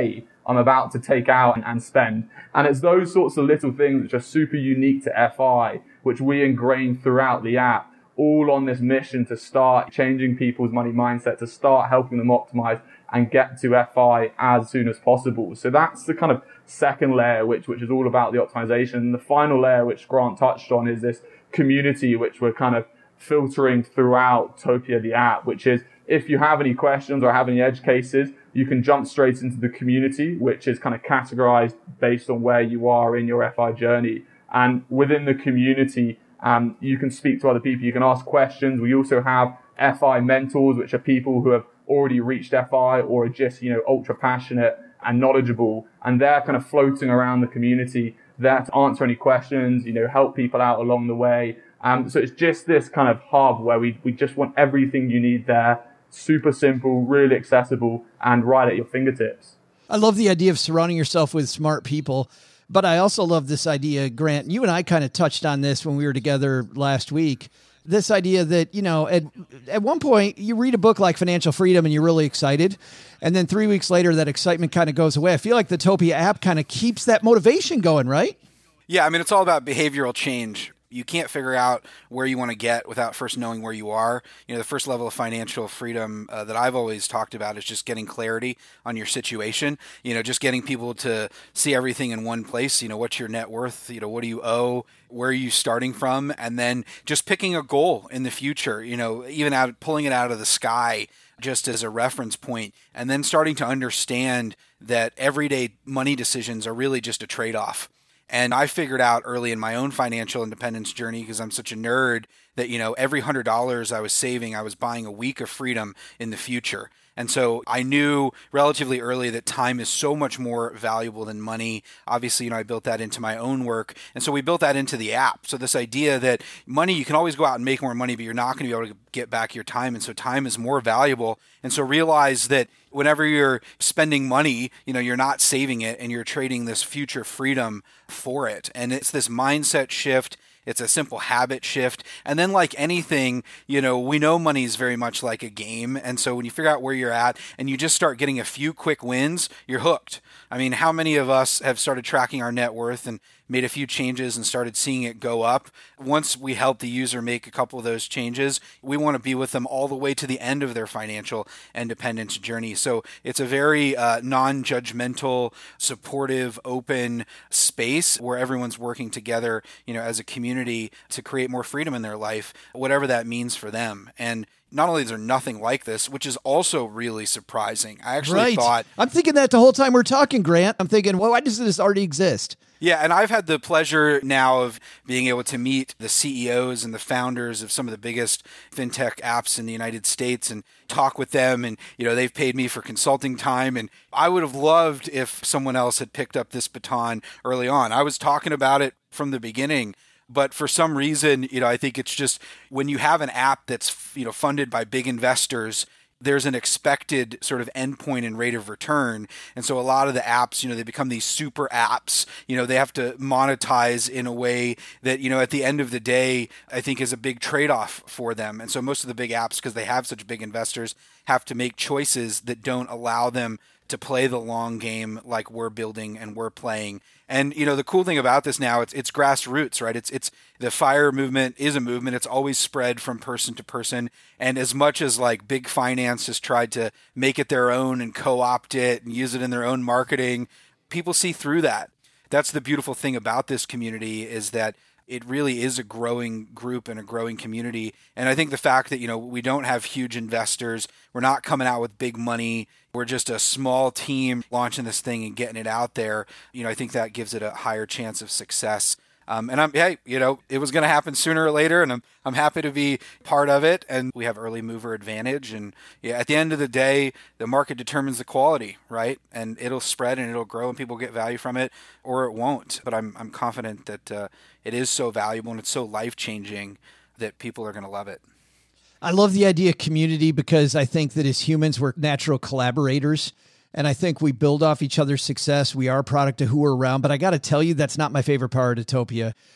I'm about to take out and, and spend. And it's those sorts of little things which are super unique to F I, which we ingrain throughout the app, all on this mission to start changing people's money mindset, to start helping them optimize and get to F I as soon as possible. So that's the kind of second layer, which, which is all about the optimization. And the final layer, which Grant touched on, is this community, which we're kind of filtering throughout Topia, the app, which is if you have any questions or have any edge cases, you can jump straight into the community, which is kind of categorized based on where you are in your F I journey. And within the community, um, you can speak to other people. You can ask questions. We also have F I mentors, which are people who have already reached F I or are just, you know, ultra passionate and knowledgeable. And they're kind of floating around the community there to answer any questions, you know, help people out along the way. Um, so it's just this kind of hub where we, we just want everything you need there. Super simple, really accessible, and right at your fingertips. I love the idea of surrounding yourself with smart people, but I also love this idea, Grant, you and I kind of touched on this when we were together last week, this idea that, you know, at, at one point you read a book like Financial Freedom and you're really excited, and then three weeks later that excitement kind of goes away. I feel like the Topia app kind of keeps that motivation going, right? Yeah, I mean, it's all about behavioral change. You can't figure out where you want to get without first knowing where you are. You know, the first level of financial freedom uh, that I've always talked about is just getting clarity on your situation. You know, just getting people to see everything in one place. You know, what's your net worth? You know, what do you owe? Where are you starting from? And then just picking a goal in the future, you know, even out, pulling it out of the sky just as a reference point, and then starting to understand that everyday money decisions are really just a trade-off. And I figured out early in my own financial independence journey, because I'm such a nerd, that, you know, every one hundred dollars I was saving, I was buying a week of freedom in the future. And so I knew relatively early that time is so much more valuable than money. Obviously, you know, I built that into my own work. And so we built that into the app. So this idea that money, you can always go out and make more money, but you're not going to be able to get back your time. And so time is more valuable. And so realize that whenever you're spending money, you know, you're not saving it and you're trading this future freedom for it. And it's this mindset shift. It's a simple habit shift. And then like anything, you know, we know money is very much like a game. And so when you figure out where you're at and you just start getting a few quick wins, you're hooked. I mean, how many of us have started tracking our net worth and made a few changes and started seeing it go up? Once we help the user make a couple of those changes, we want to be with them all the way to the end of their financial independence journey. So it's a very uh, non-judgmental, supportive, open space where everyone's working together, you know, as a community to create more freedom in their life, whatever that means for them. And not only is there nothing like this, which is also really surprising. I actually right. thought... I'm thinking that the whole time we're talking, Grant. I'm thinking, well, why does this already exist? Yeah, and I've had the pleasure now of being able to meet the C E Os and the founders of some of the biggest fintech apps in the United States and talk with them. And, you know, they've paid me for consulting time. And I would have loved if someone else had picked up this baton early on. I was talking about it from the beginning. But for some reason, you know, I think it's just when you have an app that's, you know, funded by big investors, there's an expected sort of endpoint and rate of return. And so a lot of the apps, you know, they become these super apps. You know, they have to monetize in a way that, you know, at the end of the day, I think is a big trade-off for them. And so most of the big apps, because they have such big investors, have to make choices that don't allow them to play the long game like we're building and we're playing. And, you know, the cool thing about this now, it's it's grassroots, right? It's it's the FIRE movement is a movement. It's always spread from person to person. And as much as like big finance has tried to make it their own and co-opt it and use it in their own marketing, people see through that. That's the beautiful thing about this community, is that it really is a growing group and a growing community. And I think the fact that, you know, we don't have huge investors, we're not coming out with big money, we're just a small team launching this thing and getting it out there, you know, I think that gives it a higher chance of success. Um, and I'm, hey, you know, it was going to happen sooner or later, and I'm I'm happy to be part of it. And we have early mover advantage. And yeah, at the end of the day, the market determines the quality, right? And it'll spread and it'll grow, and people get value from it, or it won't. But I'm I'm confident that uh, it is so valuable and it's so life changing that people are going to love it. I love the idea of community, because I think that as humans, we're natural collaborators. And I think we build off each other's success. We are a product of who we're around. But I got to tell you, that's not my favorite part of Topia.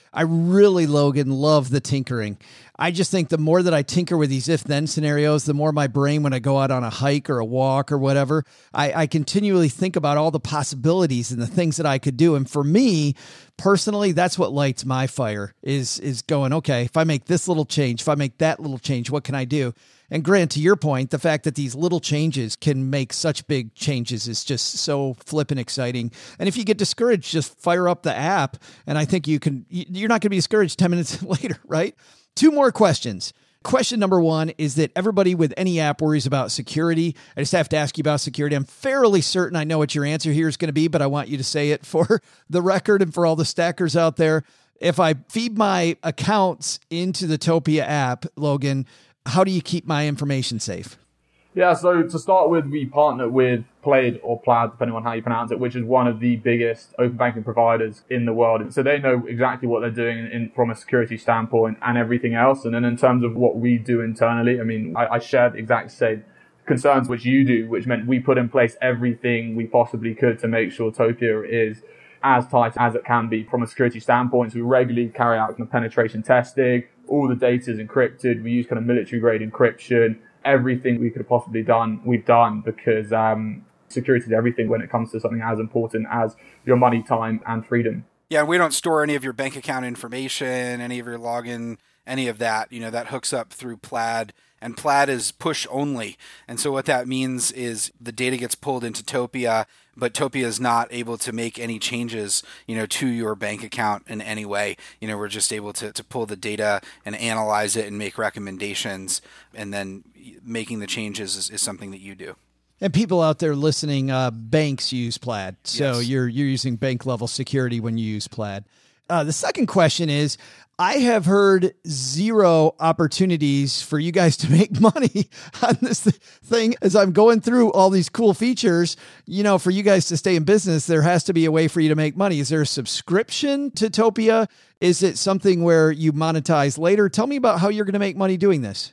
I really, Logan, love the tinkering. I just think the more that I tinker with these if-then scenarios, the more my brain, when I go out on a hike or a walk or whatever, I, I continually think about all the possibilities and the things that I could do. And for me, personally, that's what lights my fire is, is going, okay, if I make this little change, if I make that little change, what can I do? And Grant, to your point, the fact that these little changes can make such big changes is just so flippin' exciting. And if you get discouraged, just fire up the app. And I think you can, you're not going to be discouraged ten minutes later, right? Two more questions. Question number one is that everybody with any app worries about security. I just have to ask you about security. I'm fairly certain I know what your answer here is going to be, but I want you to say it for the record and for all the stackers out there. If I feed my accounts into the Topia app, Logan, how do you keep my information safe? Yeah, so to start with, we partner with Plaid or Plaid, depending on how you pronounce it, which is one of the biggest open banking providers in the world. So they know exactly what they're doing in, from a security standpoint and everything else. And then in terms of what we do internally, I mean, I, I shared the exact same concerns which you do, which meant we put in place everything we possibly could to make sure Topia is as tight as it can be from a security standpoint. So we regularly carry out kind of penetration testing. All the data is encrypted. We use kind of military grade encryption. Everything we could have possibly done, we've done, because um, security is everything when it comes to something as important as your money, time, and freedom. Yeah, and we don't store any of your bank account information, any of your login, any of that. You know, that hooks up through Plaid, and Plaid is push only. And so what that means is the data gets pulled into Topia, but Topia is not able to make any changes, you know, to your bank account in any way. You know, we're just able to, to pull the data and analyze it and make recommendations, and then making the changes is, is something that you do. And people out there listening, uh, banks use Plaid. So Yes. you're you're using bank level security when you use Plaid. Uh, the second question is, I have heard zero opportunities for you guys to make money on this thing. As I'm going through all these cool features, you know, for you guys to stay in business, there has to be a way for you to make money. Is there a subscription to Topia? Is it something where you monetize later? Tell me about how you're going to make money doing this.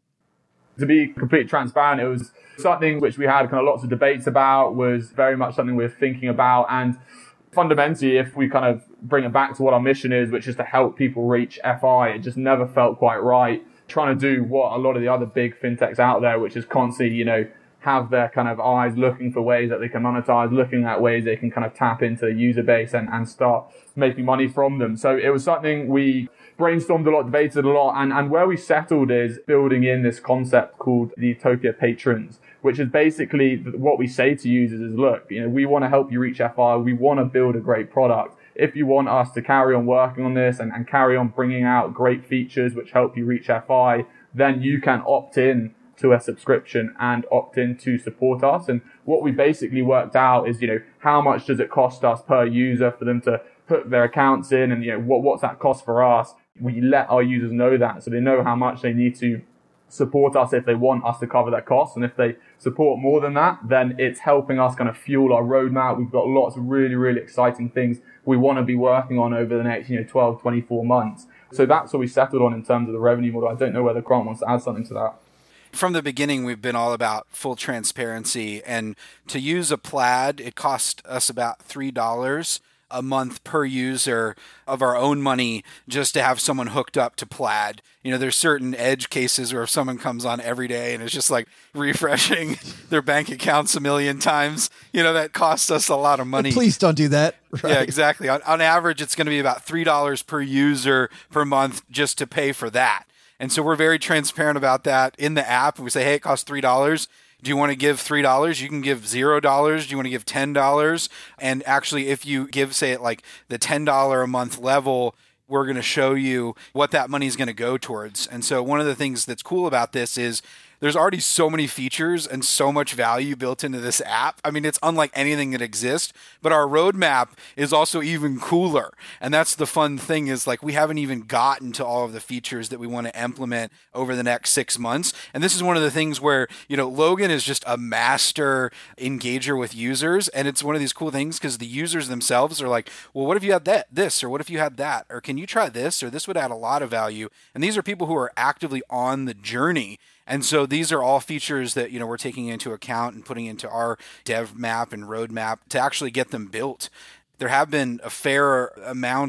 To be completely transparent, it was something which we had kind of lots of debates about, was very much something we were thinking about. And fundamentally, if we kind of bring it back to what our mission is, which is to help people reach F I, it just never felt quite right. Trying to do what a lot of the other big fintechs out there, which is constantly, you know, have their kind of eyes looking for ways that they can monetize, looking at ways they can kind of tap into the user base and, and start making money from them. So it was something we brainstormed a lot, debated a lot, and, and where we settled is building in this concept called the Topia Patrons, which is basically what we say to users is, look, you know, we want to help you reach F I. We want to build a great product. If you want us to carry on working on this and, and carry on bringing out great features which help you reach F I, then you can opt in to a subscription and opt in to support us. And what we basically worked out is, you know, how much does it cost us per user for them to put their accounts in, and, you know, what, what's that cost for us? We let our users know that, so they know how much they need to support us if they want us to cover that cost. And if they support more than that, then it's helping us kind of fuel our roadmap. We've got lots of really, really exciting things we want to be working on over the next, you know, twelve, twenty-four months. So that's what we settled on in terms of the revenue model. I don't know whether Grant wants to add something to that. From the beginning, we've been all about full transparency. And to use a Plaid, it cost us about three dollars a month per user of our own money just to have someone hooked up to Plaid. You know, there's certain edge cases where if someone comes on every day and it's just like refreshing their bank accounts a million times, you know, that costs us a lot of money. Please don't do that. Right. Yeah, exactly. On, on average, it's going to be about three dollars per user per month just to pay for that. And so we're very transparent about that in the app. We say, hey, it costs three dollars. Do you want to give three dollars? You can give zero dollars. Do you want to give ten dollars? And actually, if you give, say, at like the ten dollars a month level, we're going to show you what that money is going to go towards. And so one of the things that's cool about this is there's already so many features and so much value built into this app. I mean, it's unlike anything that exists, but our roadmap is also even cooler. And that's the fun thing, is like we haven't even gotten to all of the features that we want to implement over the next six months. And this is one of the things where, you know, Logan is just a master engager with users. And it's one of these cool things because the users themselves are like, well, what if you had that, this, or what if you had that, or can you try this, or this would add a lot of value. And these are people who are actively on the journey. And so these are all features that, you know, we're taking into account and putting into our dev map and roadmap to actually get them built. There have been a fair amount of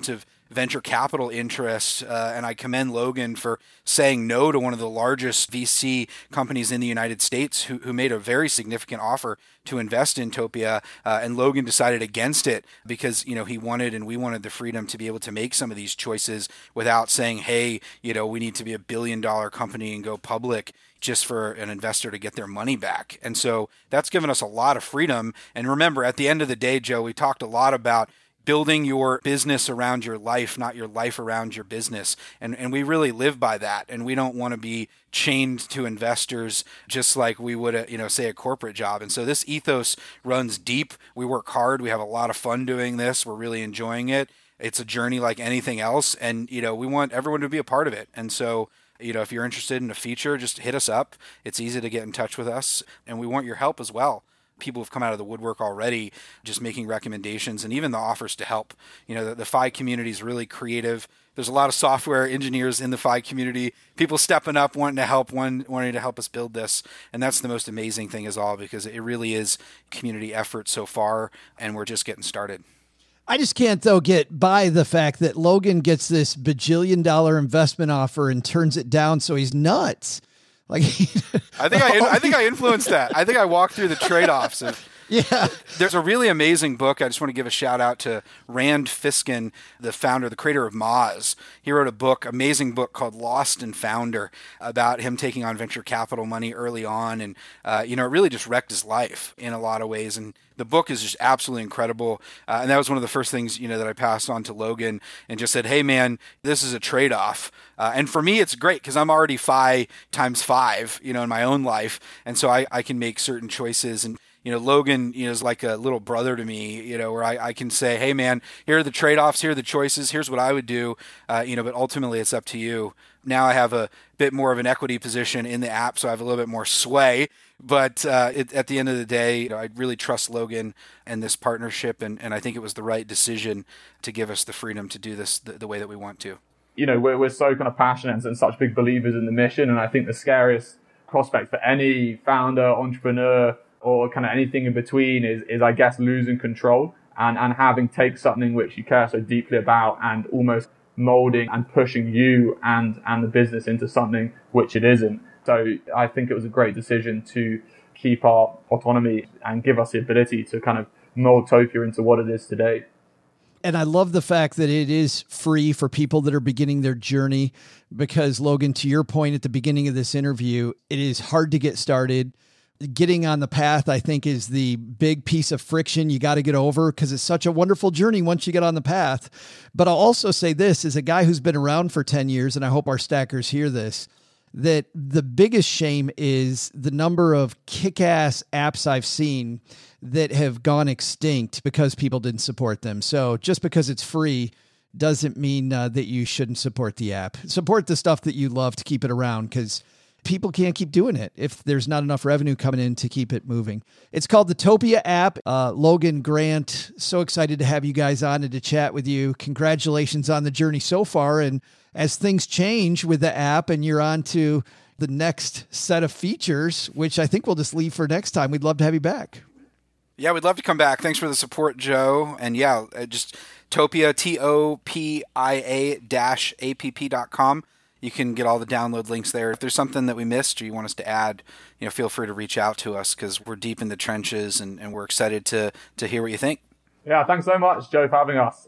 venture capital interest. Uh, and I commend Logan for saying no to one of the largest V C companies in the United States who, who made a very significant offer to invest in Topia. Uh, and Logan decided against it because, you know, he wanted and we wanted the freedom to be able to make some of these choices without saying, hey, you know, we need to be a billion dollar company and go public just for an investor to get their money back. And so that's given us a lot of freedom. And remember, at the end of the day, Joe, we talked a lot about building your business around your life, not your life around your business. And and we really live by that. And we don't want to be chained to investors just like we would, you know, say a corporate job. And so this ethos runs deep. We work hard. We have a lot of fun doing this. We're really enjoying it. It's a journey like anything else. And, you know, we want everyone to be a part of it. And so, you know, if you're interested in a feature, just hit us up. It's easy to get in touch with us. And we want your help as well. People have come out of the woodwork already, just making recommendations and even the offers to help. You know, the, the F I community is really creative. There's a lot of software engineers in the F I community, people stepping up, wanting to help, one, wanting to help us build this. And that's the most amazing thing is all, because it really is community effort so far, and we're just getting started. I just can't, though, get by the fact that Logan gets this bajillion dollar investment offer and turns it down. So he's nuts. Like, I think I, I think I influenced that. I think I walked through the trade-offs of, yeah. There's a really amazing book. I just want to give a shout out to Rand Fiskin, the founder, the creator of Moz. He wrote a book, amazing book called Lost and Founder, about him taking on venture capital money early on. And, uh, you know, it really just wrecked his life in a lot of ways. And the book is just absolutely incredible. Uh, and that was one of the first things, you know, that I passed on to Logan and just said, hey, man, this is a trade-off. Uh, and for me, it's great because I'm already five times five, you know, in my own life. And so I, I can make certain choices. And, you know, Logan, you know, is like a little brother to me, you know, where I, I can say, hey, man, here are the trade-offs, here are the choices, here's what I would do, uh, you know, but ultimately it's up to you. Now I have a bit more of an equity position in the app, so I have a little bit more sway. But uh, it, at the end of the day, you know, I really trust Logan and this partnership, and, and I think it was the right decision to give us the freedom to do this the, the way that we want to. You know, we're, we're so kind of passionate and such big believers in the mission, and I think the scariest prospect for any founder, entrepreneur, or kind of anything in between is, is I guess, losing control and, and having take something which you care so deeply about and almost molding and pushing you and, and the business into something which it isn't. So I think it was a great decision to keep our autonomy and give us the ability to kind of mold Topia into what it is today. And I love the fact that it is free for people that are beginning their journey because, Logan, to your point at the beginning of this interview, it is hard to get started. Getting on the path, I think, is the big piece of friction you got to get over because it's such a wonderful journey once you get on the path. But I'll also say this as a guy who's been around for ten years, and I hope our stackers hear this, that the biggest shame is the number of kick-ass apps I've seen that have gone extinct because people didn't support them. So just because it's free doesn't mean uh, that you shouldn't support the app. Support the stuff that you love to keep it around because people can't keep doing it if there's not enough revenue coming in to keep it moving. It's called the Topia app. Uh, Logan, Grant, so excited to have you guys on and to chat with you. Congratulations on the journey so far. And as things change with the app and you're on to the next set of features, which I think we'll just leave for next time, we'd love to have you back. Yeah, we'd love to come back. Thanks for the support, Joe. And yeah, just Topia, T O P I A dash A P P dot com. You can get all the download links there. If there's something that we missed or you want us to add, you know, feel free to reach out to us because we're deep in the trenches and, and we're excited to to hear what you think. Yeah, thanks so much, Joe, for having us.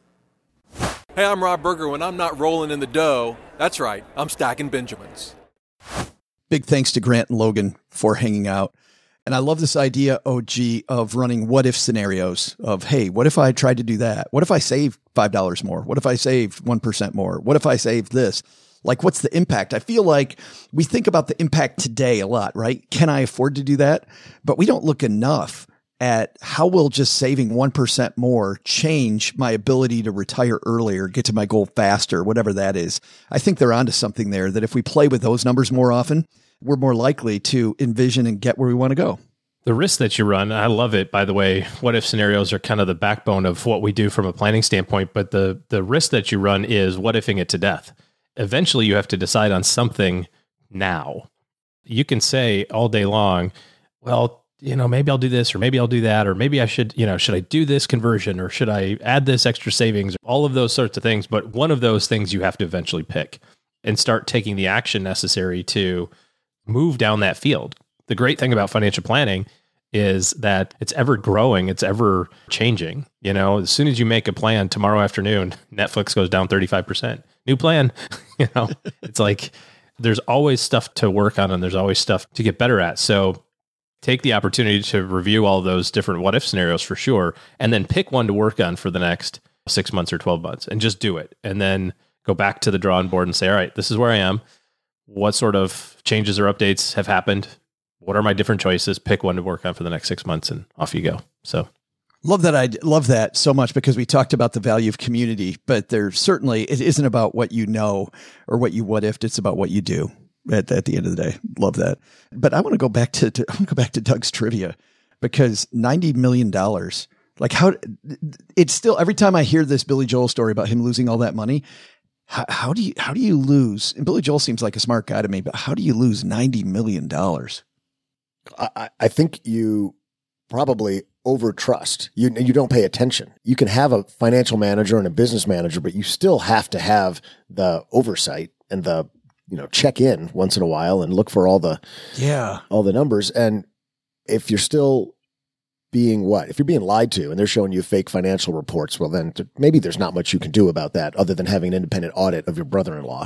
Hey, I'm Rob Berger. When I'm not rolling in the dough, that's right, I'm stacking Benjamins. Big thanks to Grant and Logan for hanging out. And I love this idea, O G, of running what-if scenarios of, hey, what if I tried to do that? What if I saved five dollars more? What if I saved one percent more? What if I saved this? Like, what's the impact? I feel like we think about the impact today a lot, right? Can I afford to do that? But we don't look enough at how will just saving one percent more change my ability to retire earlier, get to my goal faster, whatever that is. I think they're onto something there that if we play with those numbers more often, we're more likely to envision and get where we want to go. The risk that you run, I love it, by the way. What if scenarios are kind of the backbone of what we do from a planning standpoint, but the the risk that you run is what ifing it to death. Eventually you have to decide on something now. You can say all day long, well, you know, maybe I'll do this, or maybe I'll do that, or maybe I should, you know, should I do this conversion, or should I add this extra savings, all of those sorts of things. But one of those things you have to eventually pick and start taking the action necessary to move down that field. The great thing about financial planning is that it's ever growing, it's ever changing. You know, as soon as you make a plan tomorrow afternoon, Netflix goes down thirty-five percent. New plan. You know, it's like there's always stuff to work on and there's always stuff to get better at. So take the opportunity to review all those different what if scenarios for sure, and then pick one to work on for the next six months or twelve months and just do it. And then go back to the drawing board and say, all right, this is where I am. What sort of changes or updates have happened? What are my different choices? Pick one to work on for the next six months and off you go. So love that. I love that so much because we talked about the value of community, but there's certainly, it isn't about what you know or what you what if, it's about what you do at, at the end of the day. Love that. But I want to go back to, to I want to go back to Doug's trivia, because ninety million dollars, like how it's still, every time I hear this Billy Joel story about him losing all that money, how, how do you, how do you lose? And Billy Joel seems like a smart guy to me, but how do you lose ninety million dollars? I, I think you probably overtrust. You you don't pay attention. You can have a financial manager and a business manager, but you still have to have the oversight and the, you know, check in once in a while and look for all the yeah all the numbers. And if you're still being what? If you're being lied to and they're showing you fake financial reports, well, then t- maybe there's not much you can do about that other than having an independent audit of your brother-in-law.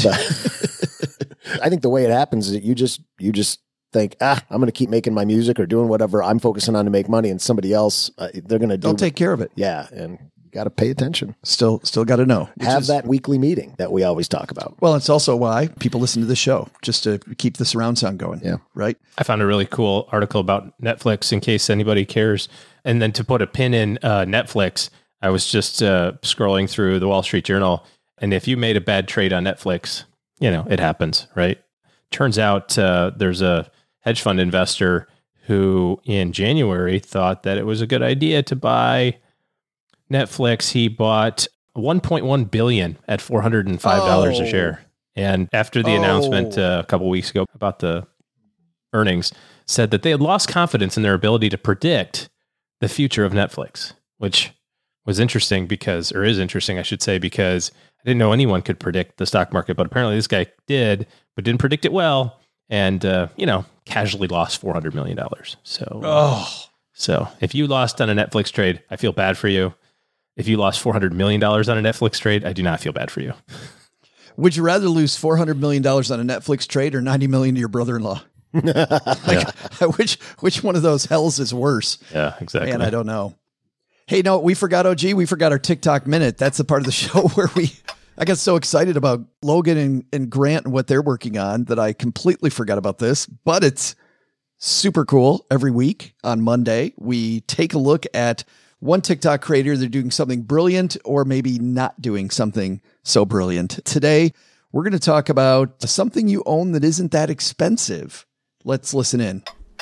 But I think the way it happens is that you just you just think, ah, I'm going to keep making my music or doing whatever I'm focusing on to make money, and somebody else, uh, they're going to do. They'll take care of it. Yeah, and you got to pay attention. Still, still got to know. Have is, that weekly meeting that we always talk about. Well, it's also why people listen to the show, just to keep the surround sound going. Yeah, right. I found a really cool article about Netflix in case anybody cares. And then to put a pin in uh, Netflix, I was just uh, scrolling through the Wall Street Journal, and if you made a bad trade on Netflix, you know, it happens, right? Turns out uh, there's a hedge fund investor who in January thought that it was a good idea to buy Netflix. He bought one point one billion dollars at four hundred five dollars oh. a share. And after the oh. announcement uh, a couple of weeks ago about the earnings, said that they had lost confidence in their ability to predict the future of Netflix, which was interesting because, or is interesting, I should say, because I didn't know anyone could predict the stock market, but apparently this guy did, but didn't predict it well. And, uh, you know, casually lost four hundred million dollars. So, oh. so if you lost on a Netflix trade, I feel bad for you. If you lost four hundred million dollars on a Netflix trade, I do not feel bad for you. Would you rather lose four hundred million dollars on a Netflix trade or ninety million dollars to your brother-in-law? like, yeah. which, which one of those hells is worse? Yeah, exactly. Man, I don't know. Hey, no, we forgot, O G, we forgot our TikTok minute. That's the part of the show where we, I got so excited about Logan and, and Grant and what they're working on that I completely forgot about this, but it's super cool. Every week on Monday, we take a look at one TikTok creator. They're doing something brilliant or maybe not doing something so brilliant. Today, we're going to talk about something you own that isn't that expensive. Let's listen in.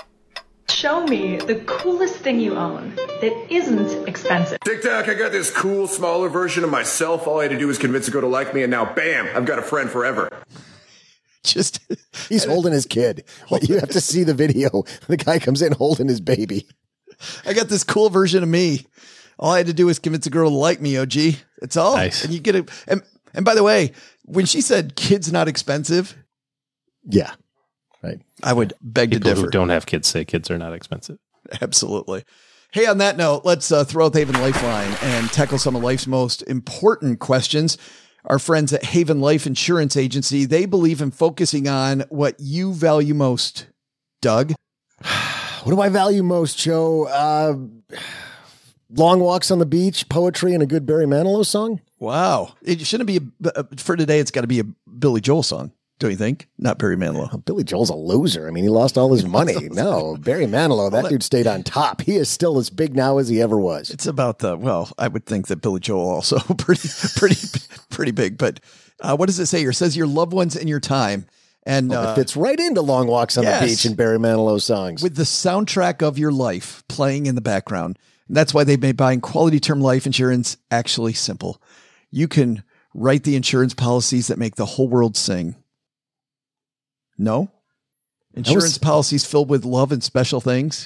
Show me the coolest thing you own that isn't expensive. TikTok, I got this cool, smaller version of myself. All I had to do was convince a girl to like me, and now, bam, I've got a friend forever. Just, he's holding his kid. You have to see the video. The guy comes in holding his baby. I got this cool version of me. All I had to do was convince a girl to like me, O G. It's all. Nice. And you get it. And, and by the way, when she said kids not expensive. Yeah. Right. I would beg People to differ. Who don't have kids say kids are not expensive. Absolutely. Hey, on that note, let's uh, throw out the Haven Lifeline and tackle some of life's most important questions. Our friends at Haven Life Insurance Agency, they believe in focusing on what you value most. Doug? What do I value most, Joe? Uh, long walks on the beach, poetry, and a good Barry Manilow song. Wow. It shouldn't be, a, for today, it's got to be a Billy Joel song. Don't you think? Not Barry Manilow. Oh, Billy Joel's a loser. I mean, he lost all his money. No, Barry Manilow, that dude stayed on top. He is still as big now as he ever was. It's about the, well, I would think that Billy Joel also pretty, pretty, pretty big. But uh, what does it say here? It says your loved ones and your time. And well, uh, it fits right into Long Walks on yes, the Beach and Barry Manilow songs. With the soundtrack of your life playing in the background. And that's why they've made buying quality term life insurance actually simple. You can write the insurance policies that make the whole world sing. No? Insurance was, policies filled with love and special things.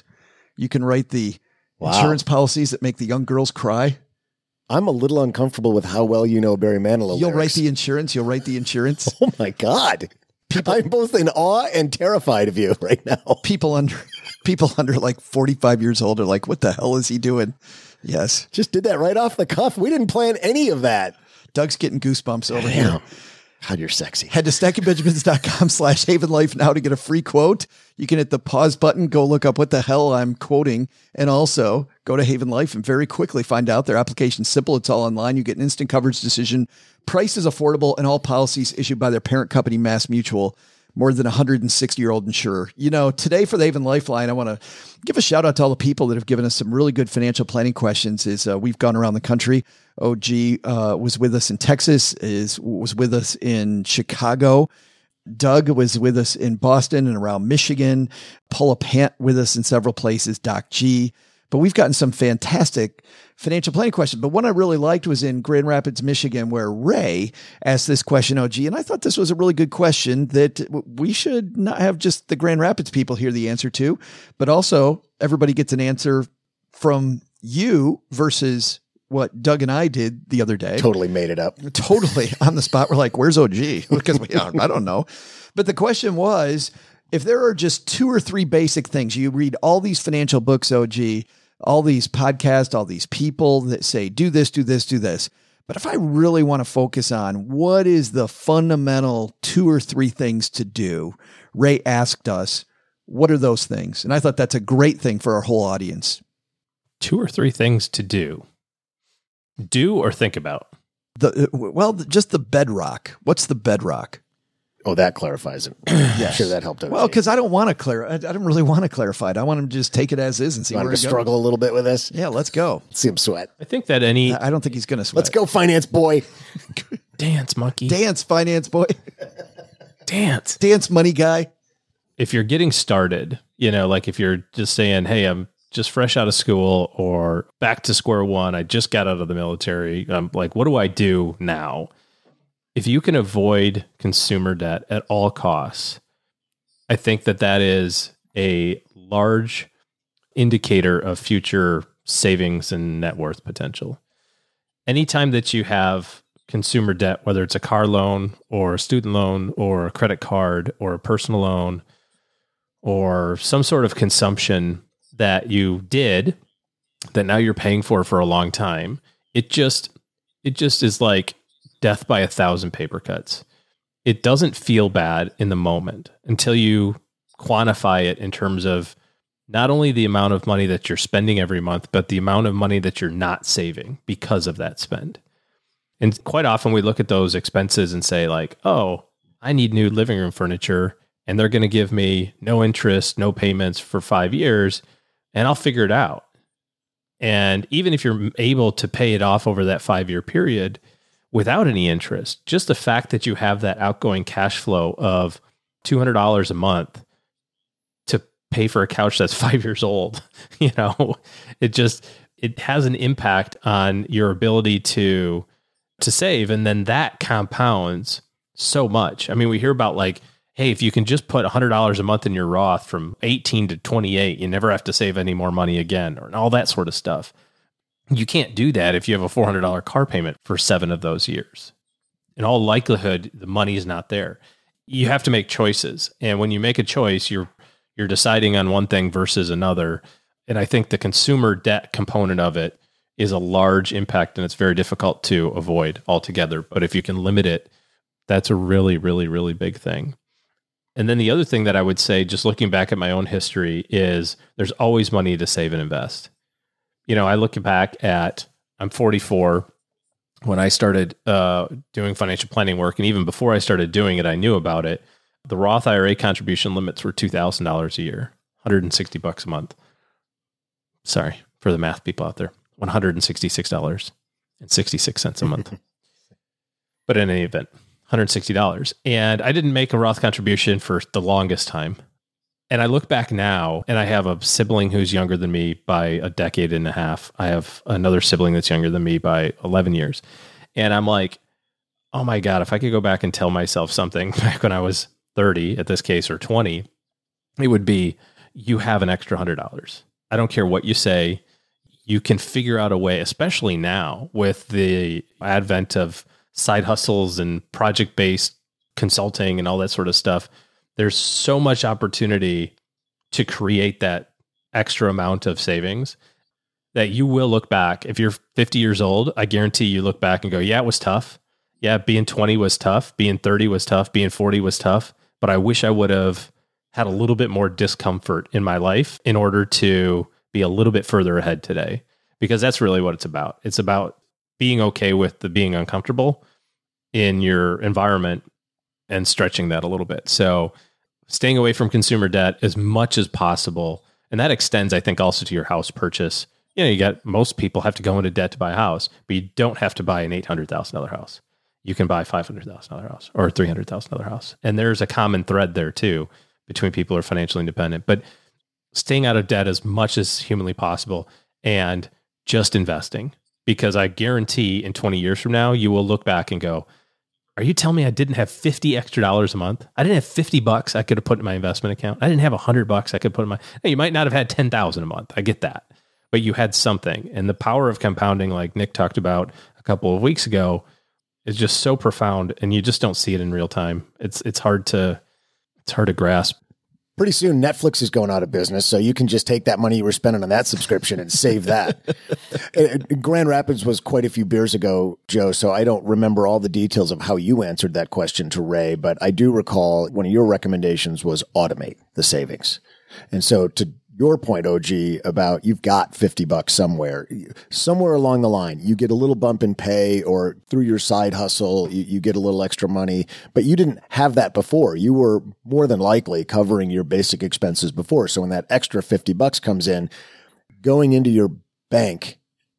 You can write the Wow. insurance policies that make the young girls cry. I'm a little uncomfortable with how well you know Barry Manilow. You'll lyrics. write the insurance. You'll write the insurance. Oh my God. People, I'm both in awe and terrified of you right now. People under, people under like forty-five years old are like, what the hell is he doing? Yes. Just did that right off the cuff. We didn't plan any of that. Doug's getting goosebumps over Damn. here. God, you're sexy. Head to stackingbenjamins.com slash Haven Life now to get a free quote. You can hit the pause button, go look up what the hell I'm quoting, and also go to Haven Life and very quickly find out their application's simple. It's all online. You get an instant coverage decision. Price is affordable, and all policies issued by their parent company, Mass Mutual. More than a one hundred sixty year old insurer. You know, today for the Haven Lifeline, I want to give a shout out to all the people that have given us some really good financial planning questions. Is uh, we've gone around the country. O G uh, was with us in Texas, is was with us in Chicago. Doug was with us in Boston and around Michigan. Paula Pant with us in several places. Doc G. But we've gotten some fantastic financial planning questions. But one I really liked was in Grand Rapids, Michigan, where Ray asked this question, O G. And I thought this was a really good question that we should not have just the Grand Rapids people hear the answer to, but also everybody gets an answer from you versus what Doug and I did the other day. Totally made it up. Totally on the spot. We're like, where's O G? Because we, I don't know. But the question was, if there are just two or three basic things, you read all these financial books, O G, all these podcasts, all these people that say, do this, do this, do this. But if I really want to focus on what is the fundamental two or three things to do, Ray asked us, what are those things? And I thought that's a great thing for our whole audience. Two or three things to do. Do or think about? The Well, just the bedrock. What's the bedrock? Oh, that clarifies it. Yes. I'm sure that helped. Well, because I don't want to clear. I, I don't really want to clarify it. I want him to just take it as is and see where to to struggle a little bit with this. Yeah, let's go. Let's see him sweat. I think that any. I don't think he's going to sweat. Let's go, finance boy. Dance, monkey. Dance, finance boy. Dance. Dance, money guy. If you're getting started, you know, like if you're just saying, hey, I'm just fresh out of school or back to square one, I just got out of the military. I'm like, what do I do now? If you can avoid consumer debt at all costs, I think that that is a large indicator of future savings and net worth potential. Anytime that you have consumer debt, whether it's a car loan or a student loan or a credit card or a personal loan or some sort of consumption that you did that now you're paying for for a long time, it just it just is like death by a thousand paper cuts. It doesn't feel bad in the moment until you quantify it in terms of not only the amount of money that you're spending every month, but the amount of money that you're not saving because of that spend. And quite often we look at those expenses and say like, oh, I need new living room furniture and they're going to give me no interest, no payments for five years and I'll figure it out. And even if you're able to pay it off over that five-year period without any interest, just the fact that you have that outgoing cash flow of two hundred dollars a month to pay for a couch that's five years old, you know, it just, it has an impact on your ability to, to save. And then that compounds so much. I mean, we hear about like, hey, if you can just put one hundred dollars a month in your Roth from eighteen to twenty-eight, you never have to save any more money again, or all that sort of stuff. You can't do that if you have a four hundred dollars car payment for seven of those years. In all likelihood, the money is not there. You have to make choices. And when you make a choice, you're you're deciding on one thing versus another. And I think the consumer debt component of it is a large impact, and it's very difficult to avoid altogether. But if you can limit it, that's a really, really, really big thing. And then the other thing that I would say, just looking back at my own history, is there's always money to save and invest. You know, I look back at, I'm forty-four. When I started uh, doing financial planning work, and even before I started doing it, I knew about it. The Roth I R A contribution limits were two thousand dollars a year, one hundred sixty bucks a month. Sorry for the math people out there, one hundred sixty-six dollars and sixty-six cents a month. But in any event, one hundred sixty dollars. And I didn't make a Roth contribution for the longest time. And I look back now, and I have a sibling who's younger than me by a decade and a half. I have another sibling that's younger than me by eleven years. And I'm like, oh my God, if I could go back and tell myself something back when I was thirty, at this case, or twenty, it would be, you have an extra one hundred dollars. I don't care what you say. You can figure out a way, especially now with the advent of side hustles and project-based consulting and all that sort of stuff. There's so much opportunity to create that extra amount of savings that you will look back. If you're fifty years old, I guarantee you look back and go, yeah, it was tough. Yeah, being twenty was tough. Being thirty was tough. Being forty was tough. But I wish I would have had a little bit more discomfort in my life in order to be a little bit further ahead today. Because that's really what it's about. It's about being okay with the being uncomfortable in your environment and stretching that a little bit. So staying away from consumer debt as much as possible. And that extends, I think, also to your house purchase. You know, you got, most people have to go into debt to buy a house, but you don't have to buy an eight hundred thousand dollars house. You can buy a five hundred thousand dollars house or a three hundred thousand dollars house. And there's a common thread there too between people who are financially independent, but staying out of debt as much as humanly possible and just investing, because I guarantee in twenty years from now, you will look back and go, are you telling me I didn't have fifty extra dollars a month? I didn't have fifty bucks I could have put in my investment account. I didn't have a hundred bucks I could put in my, you might not have had ten thousand a month. I get that, but you had something. And the power of compounding, like Nick talked about a couple of weeks ago, is just so profound, and you just don't see it in real time. It's, it's hard to, it's hard to grasp. Pretty soon Netflix is going out of business, so you can just take that money you were spending on that subscription and save that. Grand Rapids was quite a few beers ago, Joe, so I don't remember all the details of how you answered that question to Ray, but I do recall one of your recommendations was automate the savings. And so to your point, O G, about you've got fifty bucks somewhere, somewhere along the line, you get a little bump in pay, or through your side hustle, you, you get a little extra money, but you didn't have that before. You were more than likely covering your basic expenses before. So when that extra fifty bucks comes in, going into your bank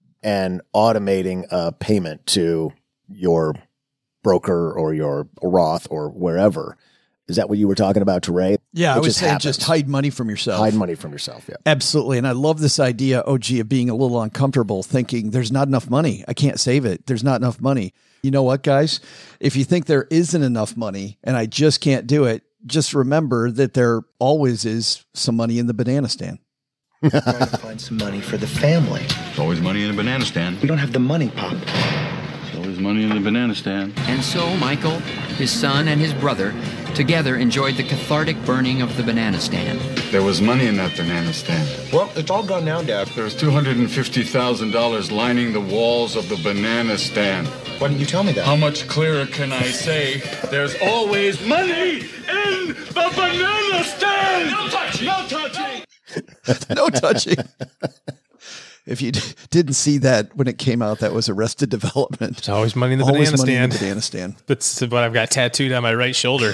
and automating a payment to your broker or your Roth or wherever. Is that what you were talking about to Ray? Yeah, it I was saying happens. Just hide money from yourself. Hide money from yourself, yeah. Absolutely. And I love this idea, O G, of being a little uncomfortable, thinking there's not enough money. I can't save it. There's not enough money. You know what, guys? If you think there isn't enough money and I just can't do it, just remember that there always is some money in the banana stand. We're trying to find some money for the family. There's always money in a banana stand. We don't have the money, Pop. There's always money in the banana stand. And so Michael, his son, and his brother together enjoyed the cathartic burning of the banana stand. There was money in that banana stand. Well, it's all gone now, Dad. There's two hundred fifty thousand dollars lining the walls of the banana stand. Why didn't you tell me that? How much clearer can I say? There's always money in the banana stand! No touching! No touching! No touching. If you d- didn't see that when it came out, that was Arrested Development. There's always money in the always banana money stand. In the banana stand. That's what I've got tattooed on my right shoulder.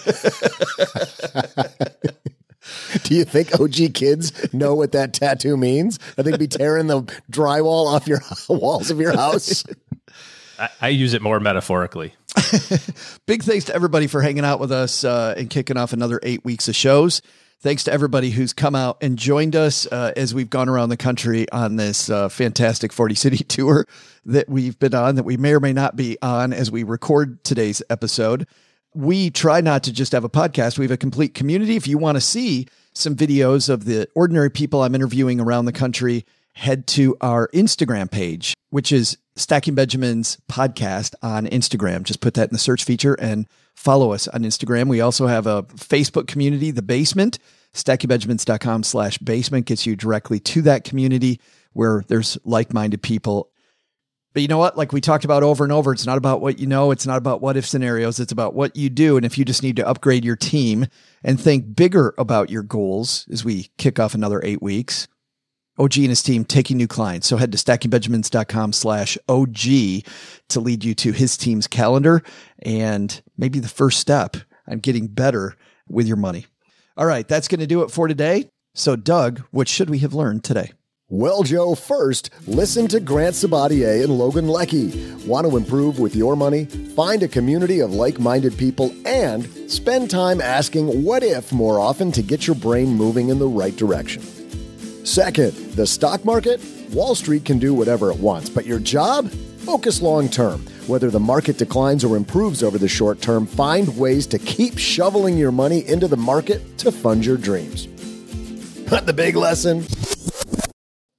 Do you think O G kids know what that tattoo means? I think be tearing the drywall off your walls of your house. I, I use it more metaphorically. Big thanks to everybody for hanging out with us uh, and kicking off another eight weeks of shows. Thanks to everybody who's come out and joined us uh, as we've gone around the country on this uh, fantastic forty city tour that we've been on, that we may or may not be on as we record today's episode. We try not to just have a podcast. We have a complete community. If you want to see some videos of the ordinary people I'm interviewing around the country, head to our Instagram page, which is Stacking Benjamins Podcast on Instagram. Just put that in the search feature and follow us on Instagram. We also have a Facebook community, The Basement. stacking benjamins dot com slash basement gets you directly to that community where there's like-minded people. But you know what? Like we talked about over and over, it's not about what you know. It's not about what if scenarios. It's about what you do. And if you just need to upgrade your team and think bigger about your goals as we kick off another eight weeks, O G and his team taking new clients. So head to stacking benjamins dot com slash O G to lead you to his team's calendar and maybe the first step on getting better with your money. All right, that's going to do it for today. So Doug, what should we have learned today? Well, Joe, first, listen to Grant Sabatier and Logan Leckie. Want to improve with your money? Find a community of like-minded people and spend time asking what if more often to get your brain moving in the right direction. Second, the stock market? Wall Street can do whatever it wants, but your job? Focus long-term. Whether the market declines or improves over the short term, find ways to keep shoveling your money into the market to fund your dreams. But the big lesson?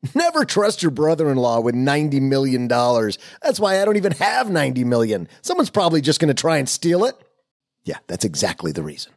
Never trust your brother-in-law with ninety million dollars. That's why I don't even have ninety million dollars. Someone's probably just going to try and steal it. Yeah, that's exactly the reason.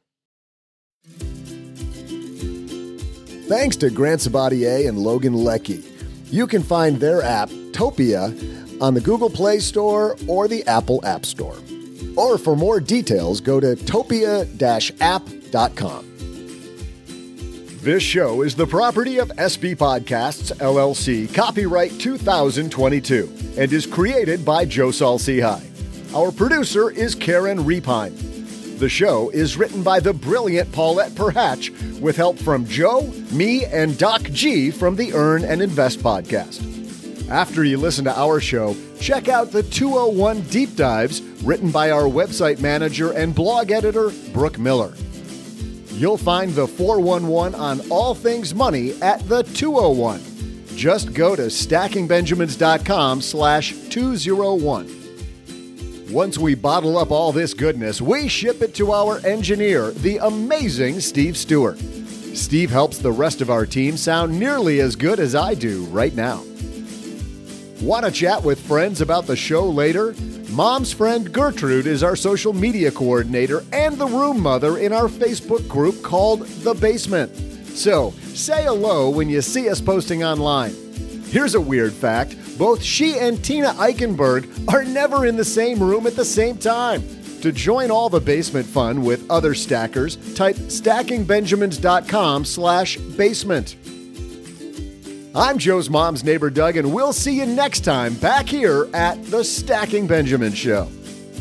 Thanks to Grant Sabatier and Logan Leckie. You can find their app, Topia, on the Google Play Store or the Apple App Store. Or for more details, go to topia dash app dot com. This show is the property of S B Podcasts, L L C, copyright two thousand twenty-two, and is created by Joe Saul-Sehy. Our producer is Karen Repine. The show is written by the brilliant Paulette Perhatch, with help from Joe, me, and Doc G from the Earn and Invest podcast. After you listen to our show, check out the two oh one Deep Dives, written by our website manager and blog editor, Brooke Miller. You'll find the four one one on all things money at the two oh one. Just go to stackingbenjamins.com slash 201. Once we bottle up all this goodness, we ship it to our engineer, the amazing Steve Stewart. Steve helps the rest of our team sound nearly as good as I do right now. Want to chat with friends about the show later? Mom's friend Gertrude is our social media coordinator and the room mother in our Facebook group called The Basement. So, say hello when you see us posting online. Here's a weird fact. Both she and Tina Eichenberg are never in the same room at the same time. To join all the basement fun with other stackers, type stackingbenjamins.com slash basement. I'm Joe's mom's neighbor, Doug, and we'll see you next time back here at the Stacking Benjamin Show.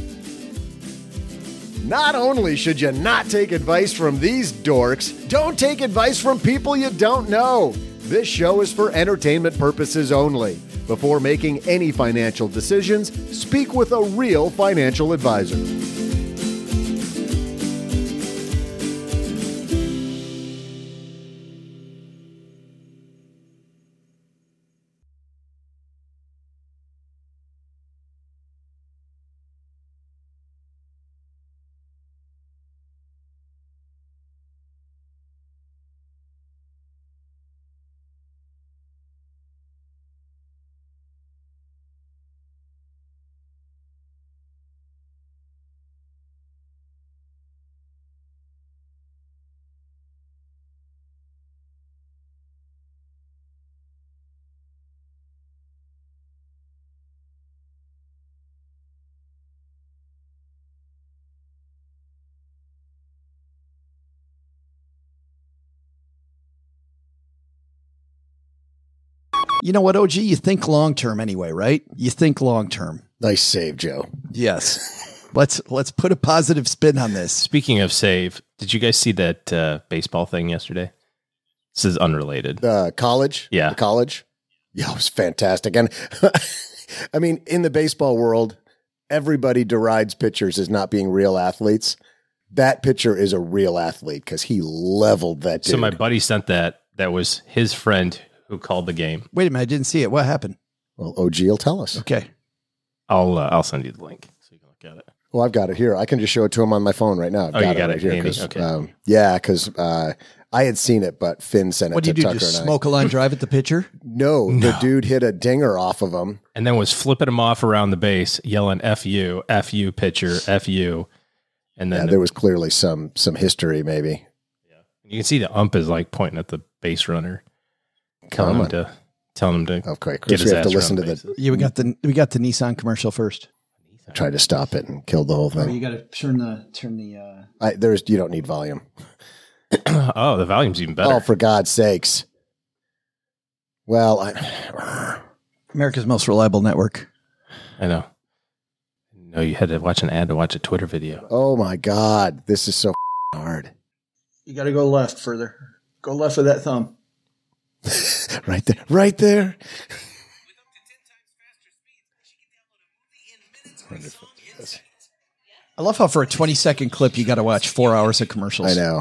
Not only should you not take advice from these dorks, don't take advice from people you don't know. This show is for entertainment purposes only. Before making any financial decisions, speak with a real financial advisor. You know what, O G? You think long term anyway, right? You think long term. Nice save, Joe. Yes. let's let's put a positive spin on this. Speaking of save, did you guys see that uh, baseball thing yesterday? This is unrelated. Uh, college? Yeah. The college? Yeah, it was fantastic. And I mean, in the baseball world, everybody derides pitchers as not being real athletes. That pitcher is a real athlete because he leveled that dude. So my buddy sent that. That was his friend who called the game. Wait a minute, I didn't see it. What happened? Well, O G will tell us. Okay. I'll uh, I'll send you the link so you can look at it. Well, I've got it here. I can just show it to him on my phone right now. I've oh, got you got it, right it here. handy? 'Cause, Okay. Um, yeah, because uh, I had seen it, but Finn sent it what to did you do? Tucker Just and smoke I. a line drive at the pitcher? No, No. the dude hit a dinger off of him. And then was flipping him off around the base, yelling F you, F you, pitcher, F you. And then Yeah, there was clearly some some history, maybe. you can see the ump is like pointing at the base runner, telling Come him on. to telling him to Okay, get Chris, his we have to ass listen to around the. Yeah, we got the we got the Nissan commercial first. I tried to stop it and killed the whole Oh, thing. you got to turn the turn the. Uh... I, there's you don't need volume. oh, the volume's even better. Oh, for God's sakes! Well, I, America's most reliable network. I know. No, you had to watch an ad to watch a Twitter video. oh my God, this is so hard. You got to go left further. Go left with that thumb. Right there, right there. I love how for a twenty second clip you got to watch four hours of commercials. I know.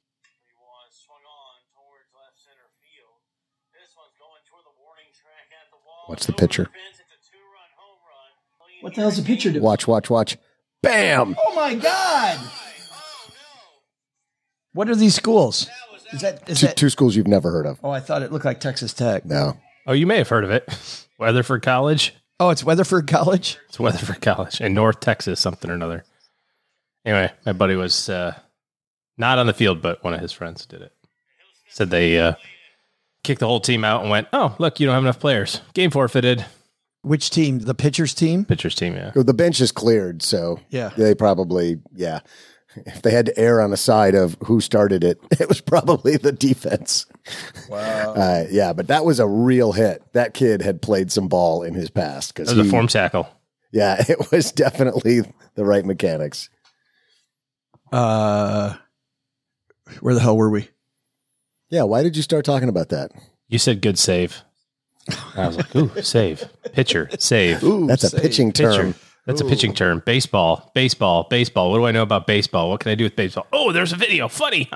What's the pitcher? What the hell's the pitcher doing? Watch, watch, watch. Bam! Oh my God! What are these schools? Is that is Two, that? two schools you've never heard of. Oh, I thought it looked like Texas Tech. No. Oh, you may have heard of it. Weatherford College. Oh, it's Weatherford College? It's Weatherford College in North Texas, something or another. Anyway, my buddy was uh, not on the field, but one of his friends did it. Said they uh, kicked the whole team out and went, oh, look, you don't have enough players. Game forfeited. Which team? The pitcher's team? Pitcher's team, yeah. The bench is cleared, so yeah. they probably, yeah. If they had to err on the side of who started it, it was probably the defense. Wow. Uh, yeah, but that was a real hit. That kid had played some ball in his past. That was he, a form tackle. Yeah, it was definitely the right mechanics. Uh, where the hell were we? Yeah, why did you start talking about that? You said good save. I was like, ooh, save. Pitcher, save. Ooh, that's save. a pitching term. Pitcher. That's Ooh. a pitching term. Baseball, baseball, baseball. What do I know about baseball? What can I do with baseball? Oh, there's a video. Funny.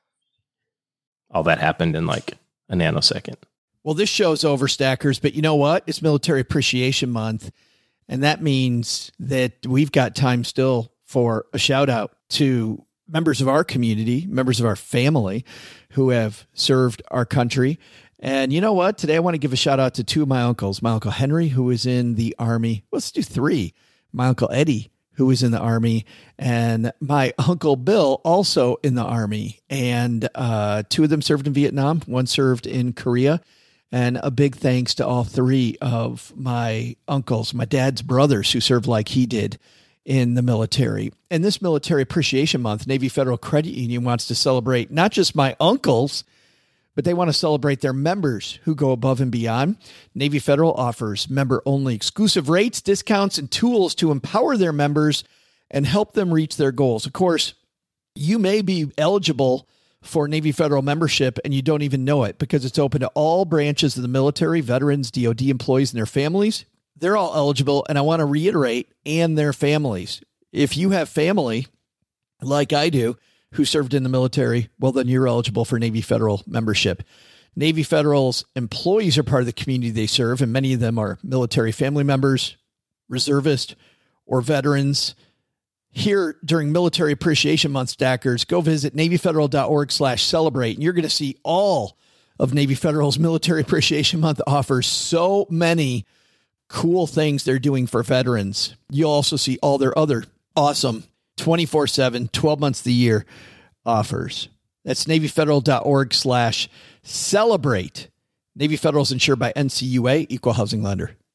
All that happened in like a nanosecond. Well, this show's over, Stackers, but you know what? It's Military Appreciation Month, and that means that we've got time still for a shout out to members of our community, members of our family who have served our country. And you know what? Today I want to give a shout out to two of my uncles. My Uncle Henry, who was in the Army. Let's do three. My Uncle Eddie, who was in the Army, and my Uncle Bill, also in the Army. And uh, two of them served in Vietnam. One served in Korea. And a big thanks to all three of my uncles, my dad's brothers, who served like he did in the military. And this Military Appreciation Month, Navy Federal Credit Union wants to celebrate not just my uncles, but they want to celebrate their members who go above and beyond. Navy Federal offers member-only exclusive rates, discounts, and tools to empower their members and help them reach their goals. Of course, you may be eligible for Navy Federal membership and you don't even know it because it's open to all branches of the military, veterans, D O D employees, and their families. They're all eligible, and I want to reiterate, and their families. If you have family, like I do, who served in the military, well, then you're eligible for Navy Federal membership. Navy Federal's employees are part of the community they serve, and many of them are military family members, reservists, or veterans. Here during Military Appreciation Month, Stackers, go visit NavyFederal.org slash celebrate, and you're going to see all of Navy Federal's Military Appreciation Month offers so many cool things they're doing for veterans. You'll also see all their other awesome twenty-four seven, twelve months of the year offers. That's NavyFederal.org slash celebrate. Navy Federal is insured by N C U A, Equal Housing Lender.